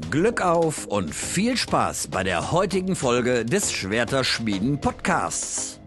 Glück auf und viel Spaß bei der heutigen Folge des Schwerter-Schmieden Podcasts.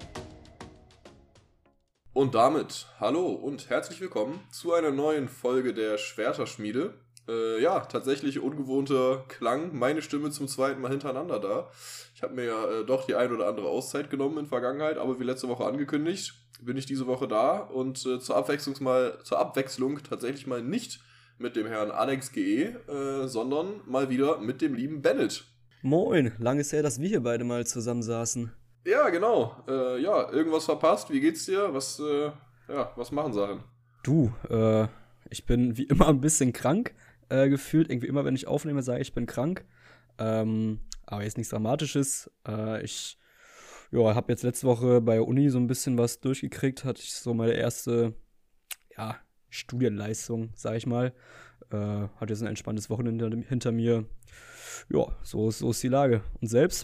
Und damit hallo und herzlich willkommen zu einer neuen Folge der Schwerter-Schmiede. Tatsächlich ungewohnter Klang, meine Stimme zum zweiten Mal hintereinander da. Ich habe mir ja doch die ein oder andere Auszeit genommen in Vergangenheit, aber wie letzte Woche angekündigt, bin ich diese Woche da und zur Abwechslung tatsächlich mal nicht mit dem Herrn Alex GE, sondern mal wieder mit dem lieben Bennett. Moin, lang ist her, dass wir hier beide mal zusammensaßen. Ja, genau. Irgendwas verpasst. Wie geht's dir? Was machen Sachen? Du, ich bin wie immer ein bisschen krank gefühlt. Irgendwie immer, wenn ich aufnehme, sage ich bin krank. Aber jetzt nichts Dramatisches. Ich habe jetzt letzte Woche bei der Uni so ein bisschen was durchgekriegt. Hatte ich so meine erste, Studienleistung, sag ich mal. Hatte jetzt ein entspanntes Wochenende hinter mir. Ja, so ist die Lage. Und selbst?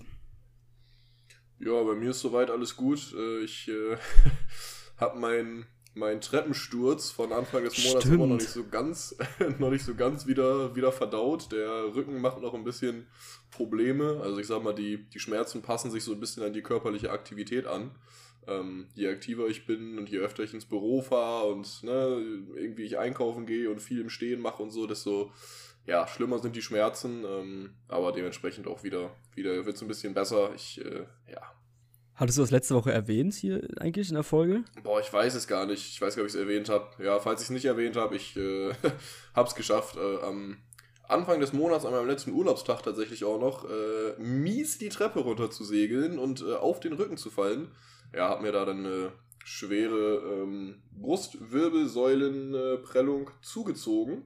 Ja, bei mir ist soweit alles gut. Ich habe meinen Treppensturz von Anfang des Monats immer noch nicht so ganz wieder verdaut. Der Rücken macht noch ein bisschen Probleme. Also ich sag mal, die Schmerzen passen sich so ein bisschen an die körperliche Aktivität an. Je aktiver ich bin und je öfter ich ins Büro fahre und irgendwie ich einkaufen gehe und viel im Stehen mache und so, desto schlimmer sind die Schmerzen, aber dementsprechend auch wieder wird es ein bisschen besser. Hattest du das letzte Woche erwähnt hier eigentlich in der Folge? Boah, ich weiß es gar nicht. Ich weiß gar nicht, ob ich es erwähnt habe. Ja, falls ich es nicht erwähnt habe, ich habe es geschafft, am Anfang des Monats, an meinem letzten Urlaubstag tatsächlich auch noch, mies die Treppe runter zu segeln und auf den Rücken zu fallen. Ja, hab mir da dann eine schwere Brustwirbelsäulenprellung zugezogen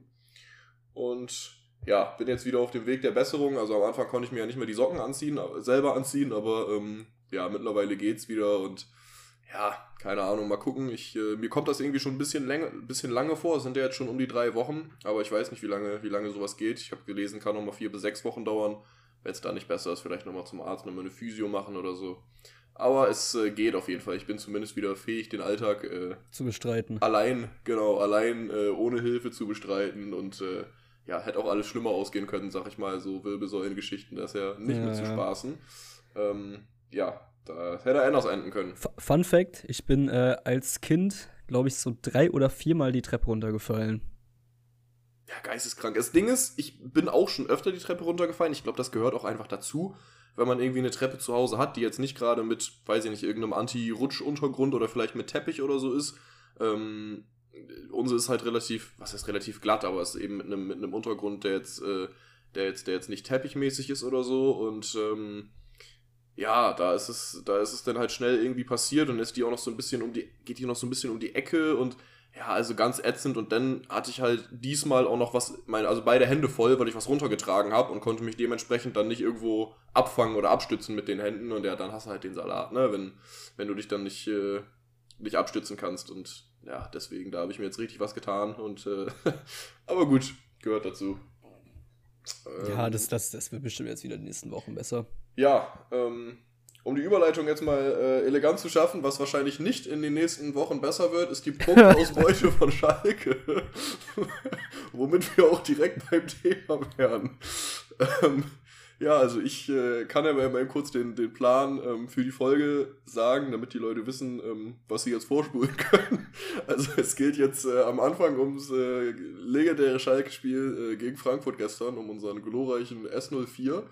und ja, bin jetzt wieder auf dem Weg der Besserung. Also am Anfang konnte ich mir ja nicht mehr die Socken selber anziehen, aber mittlerweile geht's wieder und ja, keine Ahnung, mal gucken. Mir kommt das irgendwie schon ein bisschen lange vor. Es sind ja jetzt schon um die 3 Wochen, aber ich weiß nicht, wie lange sowas geht. Ich habe gelesen, kann nochmal 4 bis 6 Wochen dauern. Wenn es da nicht besser ist, vielleicht nochmal zum Arzt, nochmal eine Physio machen oder so. Aber es geht auf jeden Fall. Ich bin zumindest wieder fähig, den Alltag zu bestreiten. Allein ohne Hilfe zu bestreiten und hätte auch alles schlimmer ausgehen können, sag ich mal, so Wirbelsäulengeschichten, das ist ja nicht mit zu spaßen. Da hätte anders enden können. Fun Fact, ich bin als Kind, glaube ich, so 3 oder 4 Mal die Treppe runtergefallen. Ja, geisteskrank. Das Ding ist, ich bin auch schon öfter die Treppe runtergefallen. Ich glaube, das gehört auch einfach dazu, wenn man irgendwie eine Treppe zu Hause hat, die jetzt nicht gerade mit, weiß ich nicht, irgendeinem Anti-Rutsch-Untergrund oder vielleicht mit Teppich oder so ist. Unsere ist halt relativ glatt, aber es ist eben mit einem Untergrund, der jetzt nicht teppichmäßig ist oder so. Und da ist es dann halt schnell irgendwie passiert und geht die noch so ein bisschen um die Ecke und ja, also ganz ätzend. Und dann hatte ich halt diesmal auch noch beide Hände voll, weil ich was runtergetragen habe und konnte mich dementsprechend dann nicht irgendwo abfangen oder abstützen mit den Händen. Und ja, dann hast du halt den Salat, ne, wenn du dich dann nicht abstützen kannst. Und ja, deswegen, da habe ich mir jetzt richtig was getan. Und aber gut, gehört dazu. Das wird bestimmt jetzt wieder in den nächsten Wochen besser. Ja, um die Überleitung jetzt mal elegant zu schaffen, was wahrscheinlich nicht in den nächsten Wochen besser wird, ist die Punktausbeute von Schalke. Womit wir auch direkt beim Thema wären. Also ich kann ja mal kurz den Plan für die Folge sagen, damit die Leute wissen, was sie jetzt vorspulen können. Also es geht jetzt am Anfang ums legendäre Schalke-Spiel gegen Frankfurt gestern, um unseren glorreichen S04.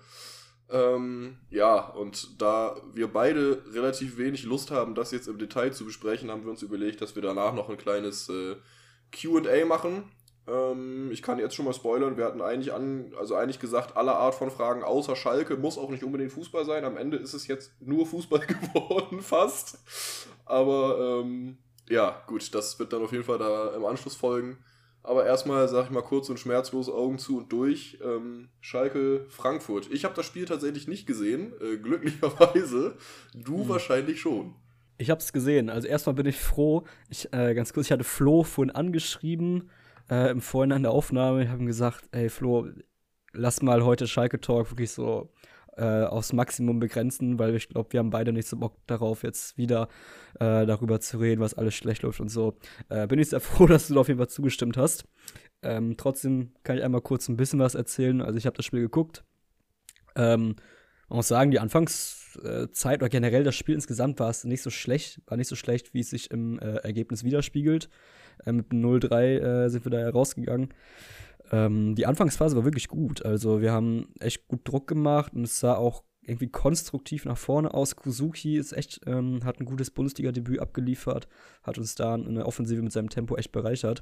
Und da wir beide relativ wenig Lust haben, das jetzt im Detail zu besprechen, haben wir uns überlegt, dass wir danach noch ein kleines Q&A machen. Ich kann jetzt schon mal spoilern, wir hatten eigentlich gesagt, alle Art von Fragen außer Schalke, muss auch nicht unbedingt Fußball sein. Am Ende ist es jetzt nur Fußball geworden, fast. Aber gut, das wird dann auf jeden Fall da im Anschluss folgen. Aber erstmal, sag ich mal, kurz und schmerzlos Augen zu und durch. Schalke, Frankfurt. Ich habe das Spiel tatsächlich nicht gesehen, glücklicherweise. Du wahrscheinlich schon. Ich habe es gesehen. Also erstmal bin ich froh. Ich hatte Flo vorhin angeschrieben, im Vorhinein der Aufnahme. Ich habe ihm gesagt, ey Flo, lass mal heute Schalke-Talk wirklich so aufs Maximum begrenzen, weil ich glaube, wir haben beide nicht so Bock darauf, jetzt wieder darüber zu reden, was alles schlecht läuft und so. Bin ich sehr froh, dass du da auf jeden Fall zugestimmt hast. Trotzdem kann ich einmal kurz ein bisschen was erzählen. Also ich habe das Spiel geguckt. Man muss sagen, die Anfangszeit oder generell das Spiel insgesamt war nicht so schlecht, wie es sich im Ergebnis widerspiegelt. Mit einem 0-3 sind wir da herausgegangen. Die Anfangsphase war wirklich gut. Also wir haben echt gut Druck gemacht und es sah auch irgendwie konstruktiv nach vorne aus. Kuzuki ist echt, hat ein gutes Bundesliga-Debüt abgeliefert, hat uns da eine Offensive mit seinem Tempo echt bereichert.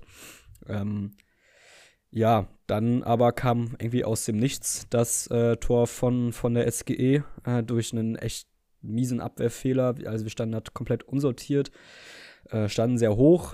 Ja, dann aber kam irgendwie aus dem Nichts das Tor von der SGE durch einen echt miesen Abwehrfehler. Also wir standen halt komplett unsortiert, standen sehr hoch,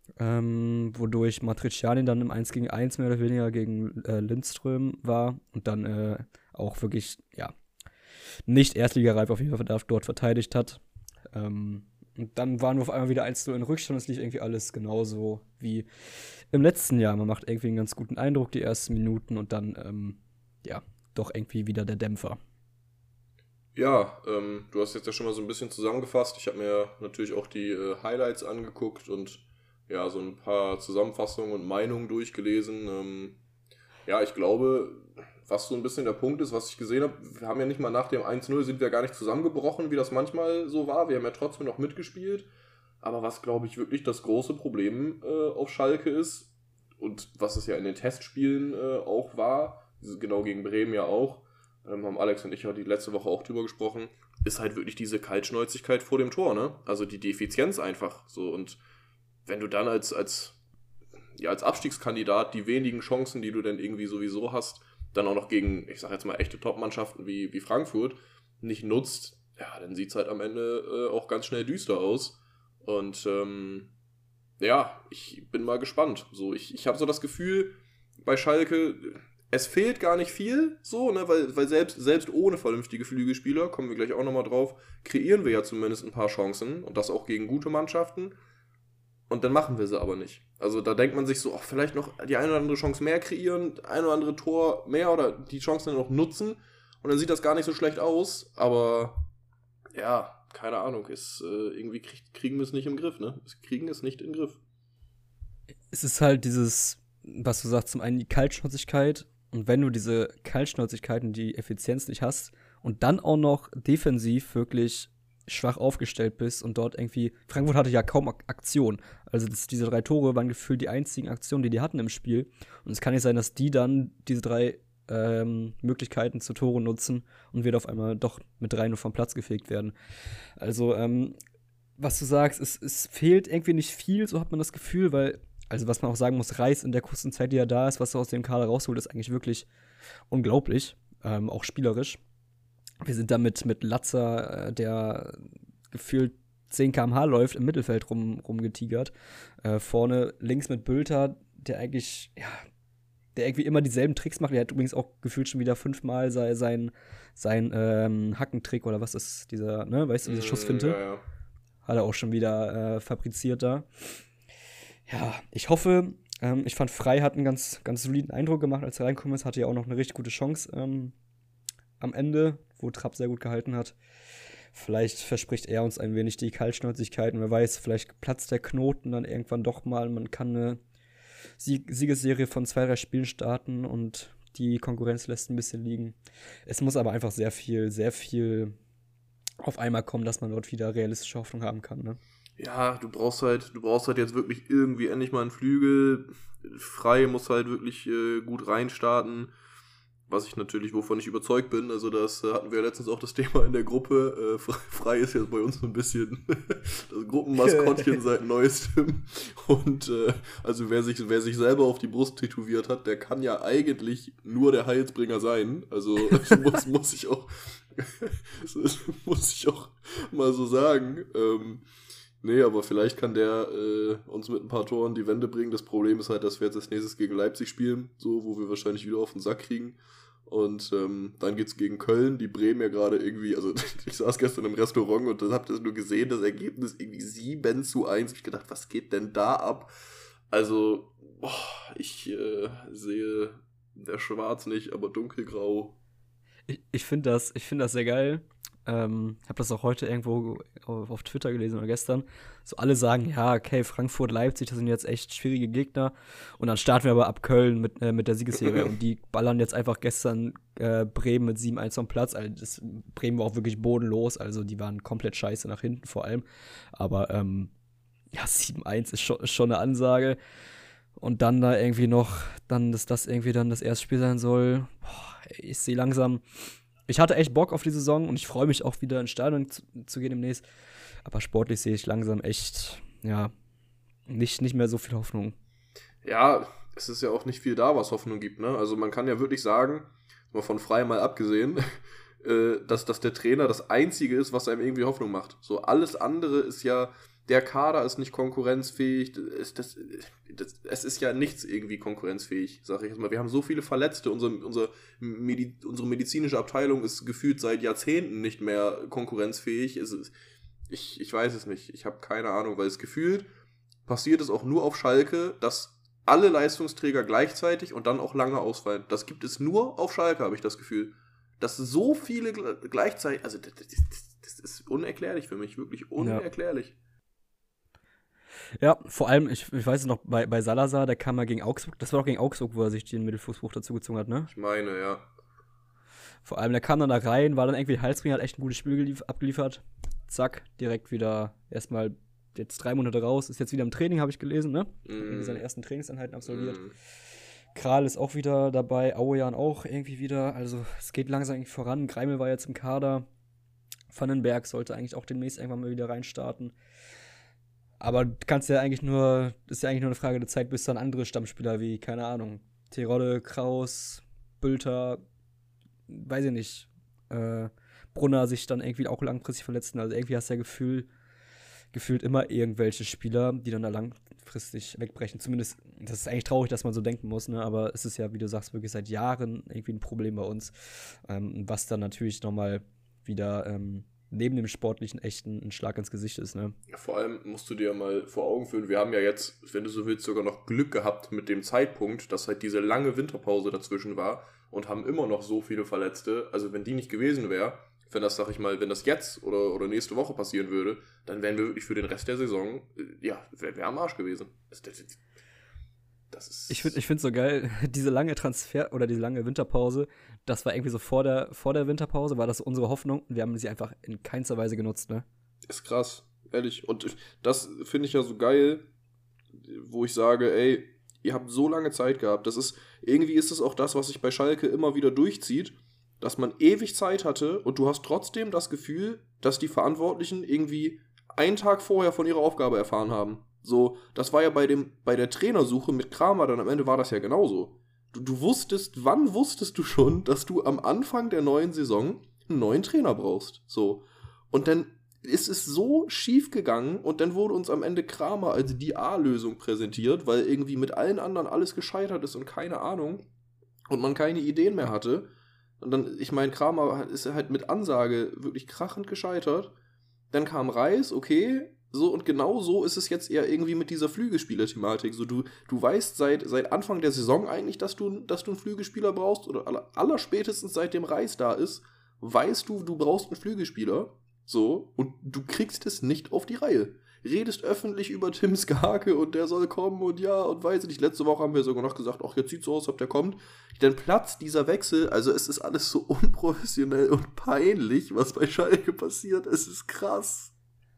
wodurch Matriciani dann im 1 gegen 1 mehr oder weniger gegen Lindström war und dann auch wirklich, ja, nicht erstligareif auf jeden Fall dort verteidigt hat. Und dann waren wir auf einmal wieder 1-0 in Rückstand. Es lief irgendwie alles genauso wie im letzten Jahr. Man macht irgendwie einen ganz guten Eindruck die ersten Minuten und dann, ja, doch irgendwie wieder der Dämpfer. Ja, du hast jetzt ja schon mal so ein bisschen zusammengefasst. Ich habe mir natürlich auch die Highlights angeguckt und ja, so ein paar Zusammenfassungen und Meinungen durchgelesen. Ja, ich glaube, was so ein bisschen der Punkt ist, was ich gesehen habe, wir haben ja nicht mal nach dem 1-0 sind wir gar nicht zusammengebrochen, wie das manchmal so war. Wir haben ja trotzdem noch mitgespielt. Aber was, glaube ich, wirklich das große Problem auf Schalke ist und was es ja in den Testspielen auch war, genau gegen Bremen ja auch, haben Alex und ich ja die letzte Woche auch drüber gesprochen, ist halt wirklich diese Kaltschnäuzigkeit vor dem Tor, ne? Also die Effizienz einfach so. Und wenn du dann als Abstiegskandidat die wenigen Chancen, die du dann irgendwie sowieso hast, dann auch noch gegen, ich sag jetzt mal, echte Top-Mannschaften wie Frankfurt nicht nutzt, ja, dann sieht es halt am Ende auch ganz schnell düster aus. Und ja, ich bin mal gespannt. So, ich habe so das Gefühl, bei Schalke, es fehlt gar nicht viel, so, ne, weil selbst ohne vernünftige Flügelspieler, kommen wir gleich auch nochmal drauf, kreieren wir ja zumindest ein paar Chancen und das auch gegen gute Mannschaften. Und dann machen wir sie aber nicht. Also da denkt man sich so, vielleicht noch die eine oder andere Chance mehr kreieren, ein oder andere Tor mehr oder die Chancen dann noch nutzen. Und dann sieht das gar nicht so schlecht aus. Aber ja, keine Ahnung, irgendwie kriegen wir es nicht im Griff, ne? Wir kriegen es nicht im Griff. Es ist halt dieses, was du sagst, zum einen die Kaltschnäuzigkeit. Und wenn du diese Kaltschnäuzigkeit und die Effizienz nicht hast und dann auch noch defensiv wirklich schwach aufgestellt bist und dort irgendwie, Frankfurt hatte ja kaum Aktion, also diese 3 Tore waren gefühlt die einzigen Aktionen, die hatten im Spiel und es kann nicht sein, dass die dann diese 3 Möglichkeiten zu Tore nutzen und wir auf einmal doch mit 3 nur vom Platz gefegt werden. Also, was du sagst, es fehlt irgendwie nicht viel, so hat man das Gefühl, weil, also was man auch sagen muss, Reis in der kurzen Zeit, die er da ist, was er aus dem Kader rausholt, ist eigentlich wirklich unglaublich, auch spielerisch. Wir sind da mit Latzer, der gefühlt 10 km/h läuft, im Mittelfeld rumgetigert. Vorne links mit Bülter, der irgendwie immer dieselben Tricks macht. Der hat übrigens auch gefühlt schon wieder 5-mal sein Hackentrick oder was ist dieser, ne, weißt du, diese Schussfinte? Ja. Hat er auch schon wieder fabriziert da. Ja, ich hoffe, ich fand Frei hat einen ganz, ganz soliden Eindruck gemacht, als er reingekommen ist. Hatte ja auch noch eine richtig gute Chance am Ende, wo Trapp sehr gut gehalten hat. Vielleicht verspricht er uns ein wenig die Kaltschnäuzigkeit und wer weiß, vielleicht platzt der Knoten dann irgendwann doch mal. Man kann eine Siegesserie von 2, 3 Spielen starten und die Konkurrenz lässt ein bisschen liegen. Es muss aber einfach sehr viel auf einmal kommen, dass man dort wieder realistische Hoffnung haben kann, ne? Ja, du brauchst halt jetzt wirklich irgendwie endlich mal einen Flügel. Frei muss halt wirklich gut reinstarten. Wovon ich überzeugt bin, also das hatten wir letztens auch das Thema in der Gruppe. Frei ist jetzt bei uns so ein bisschen das Gruppenmaskottchen seit Neuestem. Und also wer sich selber auf die Brust tätowiert hat, der kann ja eigentlich nur der Heilsbringer sein. Also muss ich auch mal so sagen. Nee, aber vielleicht kann der uns mit ein paar Toren die Wende bringen. Das Problem ist halt, dass wir jetzt als nächstes gegen Leipzig spielen, so, wo wir wahrscheinlich wieder auf den Sack kriegen. Und dann geht's gegen Köln, die Bremen ja gerade irgendwie, also ich saß gestern im Restaurant und dann hab das nur gesehen, das Ergebnis irgendwie 7-1. Ich gedacht, was geht denn da ab? Also, ich sehe der Schwarz nicht, aber dunkelgrau. Ich finde das sehr geil. Habe das auch heute irgendwo auf Twitter gelesen oder gestern. So alle sagen, ja, okay, Frankfurt, Leipzig, das sind jetzt echt schwierige Gegner. Und dann starten wir aber ab Köln mit der Siegesserie. Und die ballern jetzt einfach gestern Bremen mit 7-1 vom Platz. Also Bremen war auch wirklich bodenlos. Also die waren komplett scheiße nach hinten vor allem. Aber ja, 7-1 ist schon eine Ansage. Und dann da irgendwie noch, dass das irgendwie dann das erste Spiel sein soll. Boah, ich sehe langsam. Ich hatte echt Bock auf die Saison und ich freue mich auch wieder ins Stadion zu gehen demnächst. Aber sportlich sehe ich langsam echt, ja, nicht mehr so viel Hoffnung. Ja, es ist ja auch nicht viel da, was Hoffnung gibt, ne? Also man kann ja wirklich sagen, mal von Frei mal abgesehen, dass der Trainer das Einzige ist, was einem irgendwie Hoffnung macht. So alles andere ist ja, der Kader ist nicht konkurrenzfähig, es ist ja nichts irgendwie konkurrenzfähig, sage ich jetzt mal. Wir haben so viele Verletzte, unsere medizinische Abteilung ist gefühlt seit Jahrzehnten nicht mehr konkurrenzfähig. Ich weiß es nicht, ich habe keine Ahnung, weil es gefühlt passiert es auch nur auf Schalke, dass alle Leistungsträger gleichzeitig und dann auch lange ausfallen. Das gibt es nur auf Schalke, habe ich das Gefühl. Dass so viele gleichzeitig, also das ist unerklärlich für mich, wirklich unerklärlich. Ja, vor allem, ich weiß es noch, bei Salazar, der kam mal gegen Augsburg, das war doch gegen Augsburg, wo er sich den Mittelfußbruch dazugezogen hat, ne? Ich meine, ja. Vor allem, der kam dann da rein, war dann irgendwie Halsbringer, hat echt ein gutes Spiel abgeliefert. Zack, direkt wieder erstmal jetzt 3 Monate raus, ist jetzt wieder im Training, habe ich gelesen, ne? Irgendwie seine ersten Trainingseinheiten absolviert. Kral ist auch wieder dabei, Auejan auch irgendwie wieder, also es geht langsam irgendwie voran. Greimel war jetzt im Kader, Vandenberg sollte eigentlich auch demnächst irgendwann mal wieder reinstarten. Aber ist ja eigentlich nur eine Frage der Zeit, bis dann andere Stammspieler wie, keine Ahnung, Terodde, Kraus, Bülter, weiß ich nicht, Brunner sich dann irgendwie auch langfristig verletzen. Also irgendwie hast du ja gefühlt immer irgendwelche Spieler, die dann da langfristig wegbrechen. Zumindest, das ist eigentlich traurig, dass man so denken muss, ne? Aber es ist ja, wie du sagst, wirklich seit Jahren irgendwie ein Problem bei uns, was dann natürlich nochmal wieder neben dem sportlichen echten ein Schlag ins Gesicht ist, ne? Ja, vor allem musst du dir mal vor Augen führen, wir haben ja jetzt, wenn du so willst, sogar noch Glück gehabt mit dem Zeitpunkt, dass halt diese lange Winterpause dazwischen war und haben immer noch so viele Verletzte. Also wenn die nicht gewesen wäre, wenn das, sag ich mal, wenn das jetzt oder nächste Woche passieren würde, dann wären wir wirklich für den Rest der Saison, wäre am Arsch gewesen. Das ist Ich finde so geil, diese lange Transfer- oder diese lange Winterpause, das war irgendwie so vor der Winterpause, war das unsere Hoffnung und wir haben sie einfach in keinster Weise genutzt, ne? Ist krass, ehrlich. Und das finde ich ja so geil, wo ich sage, ey, ihr habt so lange Zeit gehabt. Irgendwie ist es auch das, was sich bei Schalke immer wieder durchzieht, dass man ewig Zeit hatte und du hast trotzdem das Gefühl, dass die Verantwortlichen irgendwie einen Tag vorher von ihrer Aufgabe erfahren haben. So, das war ja bei der Trainersuche mit Kramer, dann am Ende war das ja genauso. Wann wusstest du schon, dass du am Anfang der neuen Saison einen neuen Trainer brauchst? So. Und dann ist es so schief gegangen und dann wurde uns am Ende Kramer als die A-Lösung präsentiert, weil irgendwie mit allen anderen alles gescheitert ist und keine Ahnung und man keine Ideen mehr hatte. Und dann, ich meine, Kramer ist halt mit Ansage wirklich krachend gescheitert. Dann kam Reis, okay, so und genau so ist es jetzt eher irgendwie mit dieser Flügelspieler-Thematik. So, du weißt seit Anfang der Saison eigentlich, dass du einen Flügelspieler brauchst oder allerspätestens seitdem Reis da ist, weißt du brauchst einen Flügelspieler. So, und du kriegst es nicht auf die Reihe. Redest öffentlich über Tim Skarke und der soll kommen und ja, und weiß ich nicht. Letzte Woche haben wir sogar noch gesagt, ach, jetzt sieht's so aus, ob der kommt. Dann platzt dieser Wechsel, also es ist alles so unprofessionell und peinlich, was bei Schalke passiert. Es ist krass.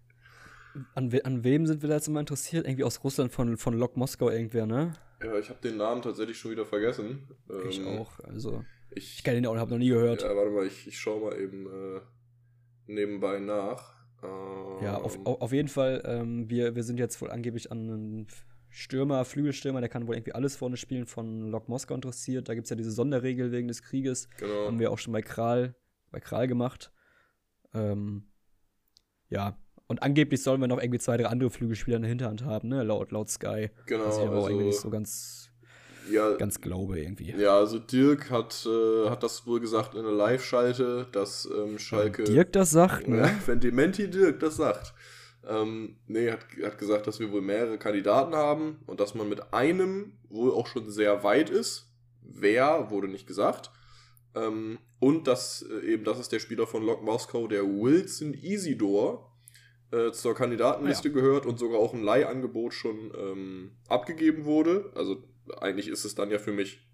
An wem sind wir da jetzt immer interessiert? Irgendwie aus Russland von Lok Moskau irgendwer, ne? Ja, ich habe den Namen tatsächlich schon wieder vergessen. Ich auch, also ich kenne den auch, habe noch nie gehört. Ja, warte mal, ich schau mal eben nebenbei nach. Ja, auf jeden Fall, wir sind jetzt wohl angeblich an einen Flügelstürmer, der kann wohl irgendwie alles vorne spielen, von Lok Moskau interessiert. Da gibt es ja diese Sonderregel wegen des Krieges. Genau. Haben wir auch schon bei Kral gemacht. Ja, und angeblich sollen wir noch irgendwie 2, 3 andere Flügelspieler in der Hinterhand haben, ne? Laut Sky. Genau, was ich aber auch irgendwie nicht so ganz glaube irgendwie. Ja, also Dirk hat das wohl gesagt in einer Live-Schalte, dass Schalke... Wenn Dirk das sagt, ne? Wenn Dementi Dirk das sagt. Hat gesagt, dass wir wohl mehrere Kandidaten haben und dass man mit einem wohl auch schon sehr weit ist. Wer, wurde nicht gesagt. Und dass das ist der Spieler von Lok Moskau, der Wilson Isidore, zur Kandidatenliste gehört und sogar auch ein Leihangebot schon abgegeben wurde. Also eigentlich ist es dann ja für mich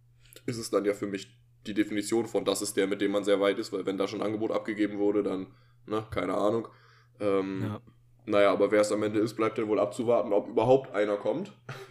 die Definition von, das ist der, mit dem man sehr weit ist, weil wenn da schon ein Angebot abgegeben wurde, dann, ne, keine Ahnung. Naja, aber wer es am Ende ist, bleibt dann wohl abzuwarten, ob überhaupt einer kommt.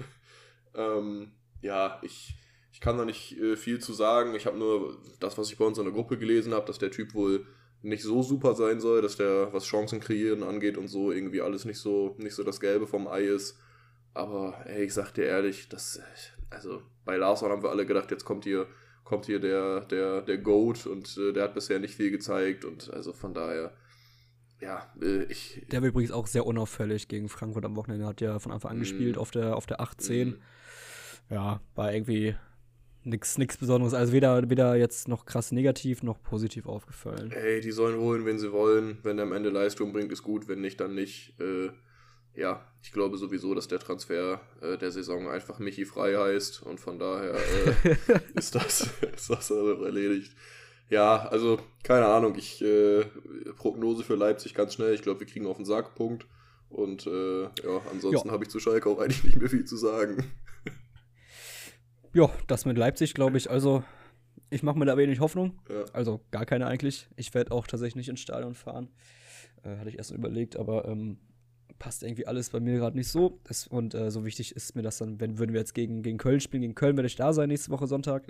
Ich kann da nicht viel zu sagen. Ich habe nur das, was ich bei uns in der Gruppe gelesen habe, dass der Typ wohl nicht so super sein soll, dass der, was Chancen kreieren angeht und so, irgendwie alles nicht so das Gelbe vom Ei ist. Aber ey, ich sag dir ehrlich, also bei Larsson haben wir alle gedacht, jetzt kommt hier der GOAT und der hat bisher nicht viel gezeigt und also von daher, ja, Der war übrigens auch sehr unauffällig gegen Frankfurt am Wochenende, hat ja von Anfang an gespielt auf der 18. Ja, war irgendwie nix Besonderes, also weder jetzt noch krass negativ noch positiv aufgefallen. Ey, die sollen holen, wenn sie wollen, wenn der am Ende Leistung bringt, ist gut, wenn nicht, dann nicht. Ich glaube sowieso, dass der Transfer der Saison einfach Michi Frei heißt und von daher ist das also erledigt. Ja, also keine Ahnung, Prognose für Leipzig ganz schnell, ich glaube, wir kriegen auf den Sack, Punkt. Und ansonsten habe ich zu Schalke auch eigentlich nicht mehr viel zu sagen. Ja, das mit Leipzig, glaube ich, also ich mache mir da wenig Hoffnung, also gar keine eigentlich. Ich werde auch tatsächlich nicht ins Stadion fahren, hatte ich erst überlegt, aber passt irgendwie alles bei mir gerade nicht so. Und so wichtig ist mir das dann, würden wir jetzt gegen Köln spielen. Gegen Köln werde ich da sein nächste Woche Sonntag.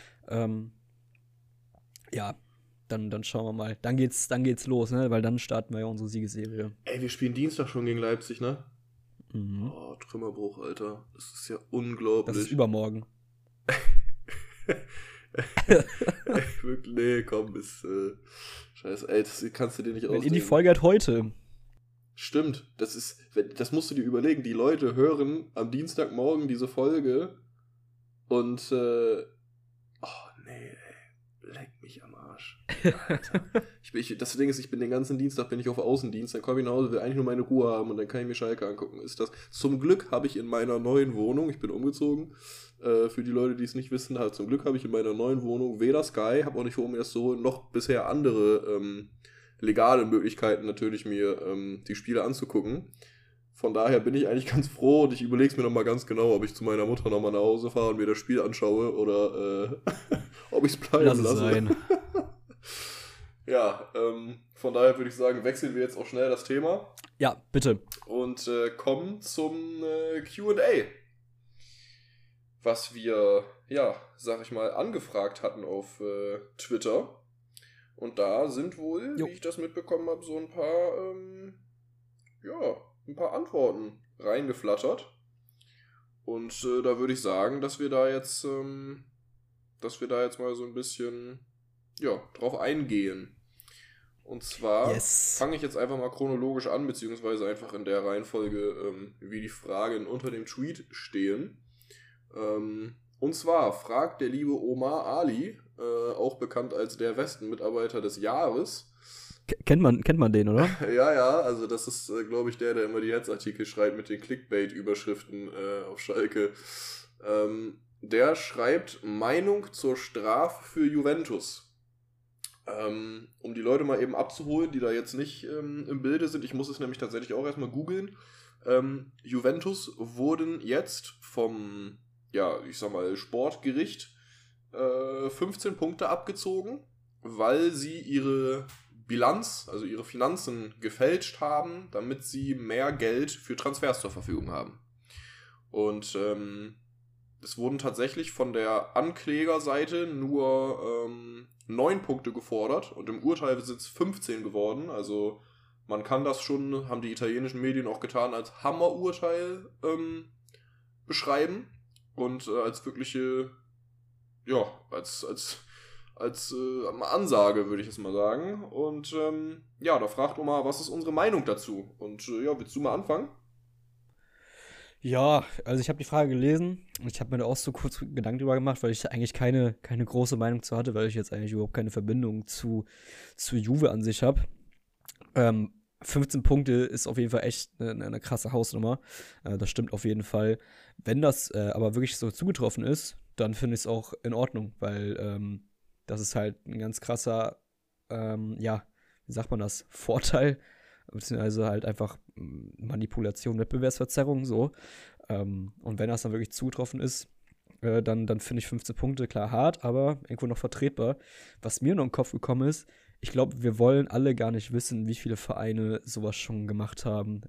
Dann schauen wir mal. Dann geht's los, ne? Weil dann starten wir ja unsere Siegesserie. Ey, wir spielen Dienstag schon gegen Leipzig, ne? Mhm. Oh, Trümmerbruch, Alter. Das ist ja unglaublich. Das ist übermorgen. Wirklich, nee, komm, scheiße, ey, das kannst du dir nicht ausdenken. In die Folge hat heute. Stimmt, das musst du dir überlegen. Die Leute hören am Dienstagmorgen diese Folge und leck mich am Arsch. Alter. Das Ding ist, ich bin den ganzen Dienstag auf Außendienst, dann komme ich nach Hause, will eigentlich nur meine Ruhe haben und dann kann ich mir Schalke angucken. Zum Glück habe ich in meiner neuen Wohnung, ich bin umgezogen, für die Leute, die es nicht wissen, halt zum Glück habe ich in meiner neuen Wohnung weder Sky, habe auch nicht vor, mir das zu holen, noch bisher andere legale Möglichkeiten natürlich, mir die Spiele anzugucken. Von daher bin ich eigentlich ganz froh und ich überlege es mir nochmal ganz genau, ob ich zu meiner Mutter nochmal nach Hause fahre und mir das Spiel anschaue oder ob ich es bleiben lasse. Lass es sein. Ja, von daher würde ich sagen, wechseln wir jetzt auch schnell das Thema. Ja, bitte. Und kommen zum Q&A. Was wir, sag ich mal, angefragt hatten auf Twitter. Und da sind wohl, wie ich das mitbekommen habe, so ein paar Antworten reingeflattert. Und da würde ich sagen, dass wir da jetzt mal so ein bisschen drauf eingehen. Und zwar fange ich jetzt einfach mal chronologisch an, beziehungsweise einfach in der Reihenfolge, wie die Fragen unter dem Tweet stehen. Und zwar fragt der liebe Omar Ali, auch bekannt als der Westen-Mitarbeiter des Jahres. Kennt man den, oder? Ja, also das ist, glaube ich, der immer die Hetzartikel schreibt mit den Clickbait-Überschriften auf Schalke. Der schreibt Meinung zur Strafe für Juventus. Um die Leute mal eben abzuholen, die da jetzt nicht im Bilde sind. Ich muss es nämlich tatsächlich auch erstmal googeln. Juventus wurden jetzt vom, Sportgericht 15 Punkte abgezogen, weil sie ihre Bilanz, also ihre Finanzen gefälscht haben, damit sie mehr Geld für Transfers zur Verfügung haben. Und es wurden tatsächlich von der Anklägerseite nur 9 Punkte gefordert und im Urteil sind es 15 geworden. Also man kann das schon, haben die italienischen Medien auch getan, als Hammerurteil beschreiben und als wirkliche, als Ansage, würde ich es mal sagen. Und da fragt Omar, was ist unsere Meinung dazu? Und willst du mal anfangen? Ja, also ich habe die Frage gelesen und ich habe mir da auch so kurz Gedanken drüber gemacht, weil ich eigentlich keine große Meinung zu hatte, weil ich jetzt eigentlich überhaupt keine Verbindung zu Juve an sich habe. 15 Punkte ist auf jeden Fall echt eine krasse Hausnummer. Das stimmt auf jeden Fall. Wenn das aber wirklich so zugetroffen ist, dann finde ich es auch in Ordnung, weil Das ist halt ein ganz krasser, wie sagt man das, Vorteil, beziehungsweise halt einfach Manipulation, Wettbewerbsverzerrung, so. Und wenn das dann wirklich zugetroffen ist, dann finde ich 15 Punkte klar hart, aber irgendwo noch vertretbar. Was mir noch im Kopf gekommen ist, ich glaube, wir wollen alle gar nicht wissen, wie viele Vereine sowas schon gemacht haben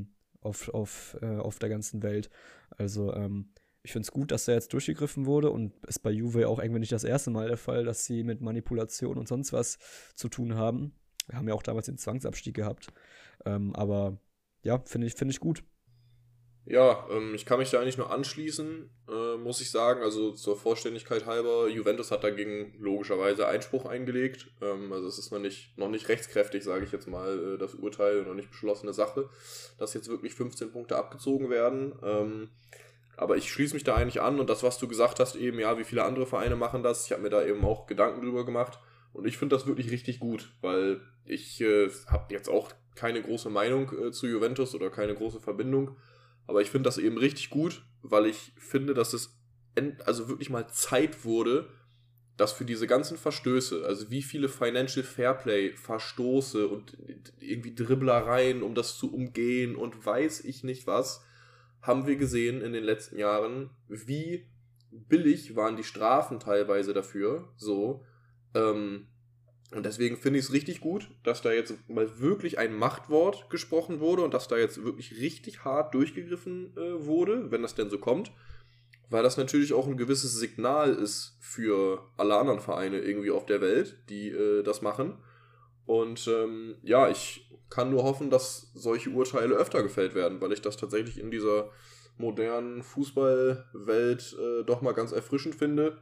auf der ganzen Welt. Also ich finde es gut, dass da jetzt durchgegriffen wurde und ist bei Juve auch irgendwie nicht das erste Mal der Fall, dass sie mit Manipulation und sonst was zu tun haben. Wir haben ja auch damals den Zwangsabstieg gehabt. Aber ja, finde ich gut. Ja, ich kann mich da eigentlich nur anschließen, muss ich sagen. Also zur Vollständigkeit halber, Juventus hat dagegen logischerweise Einspruch eingelegt. Also es ist noch nicht rechtskräftig, sage ich jetzt mal, das Urteil, noch nicht beschlossene Sache, dass jetzt wirklich 15 Punkte abgezogen werden. Aber ich schließe mich da eigentlich an und das, was du gesagt hast, eben, ja, wie viele andere Vereine machen das, ich habe mir da eben auch Gedanken drüber gemacht und ich finde das wirklich richtig gut, weil ich habe jetzt auch keine große Meinung zu Juventus oder keine große Verbindung, aber ich finde das eben richtig gut, weil ich finde, dass es also wirklich mal Zeit wurde, dass für diese ganzen Verstöße, also wie viele Financial Fairplay Verstoße und irgendwie Dribblereien, um das zu umgehen und weiß ich nicht was, haben wir gesehen in den letzten Jahren, wie billig waren die Strafen teilweise dafür, so. Und deswegen finde ich es richtig gut, dass da jetzt mal wirklich ein Machtwort gesprochen wurde und dass da jetzt wirklich richtig hart durchgegriffen wurde, wenn das denn so kommt, weil das natürlich auch ein gewisses Signal ist für alle anderen Vereine irgendwie auf der Welt, die das machen. Und ich kann nur hoffen, dass solche Urteile öfter gefällt werden, weil ich das tatsächlich in dieser modernen Fußballwelt doch mal ganz erfrischend finde,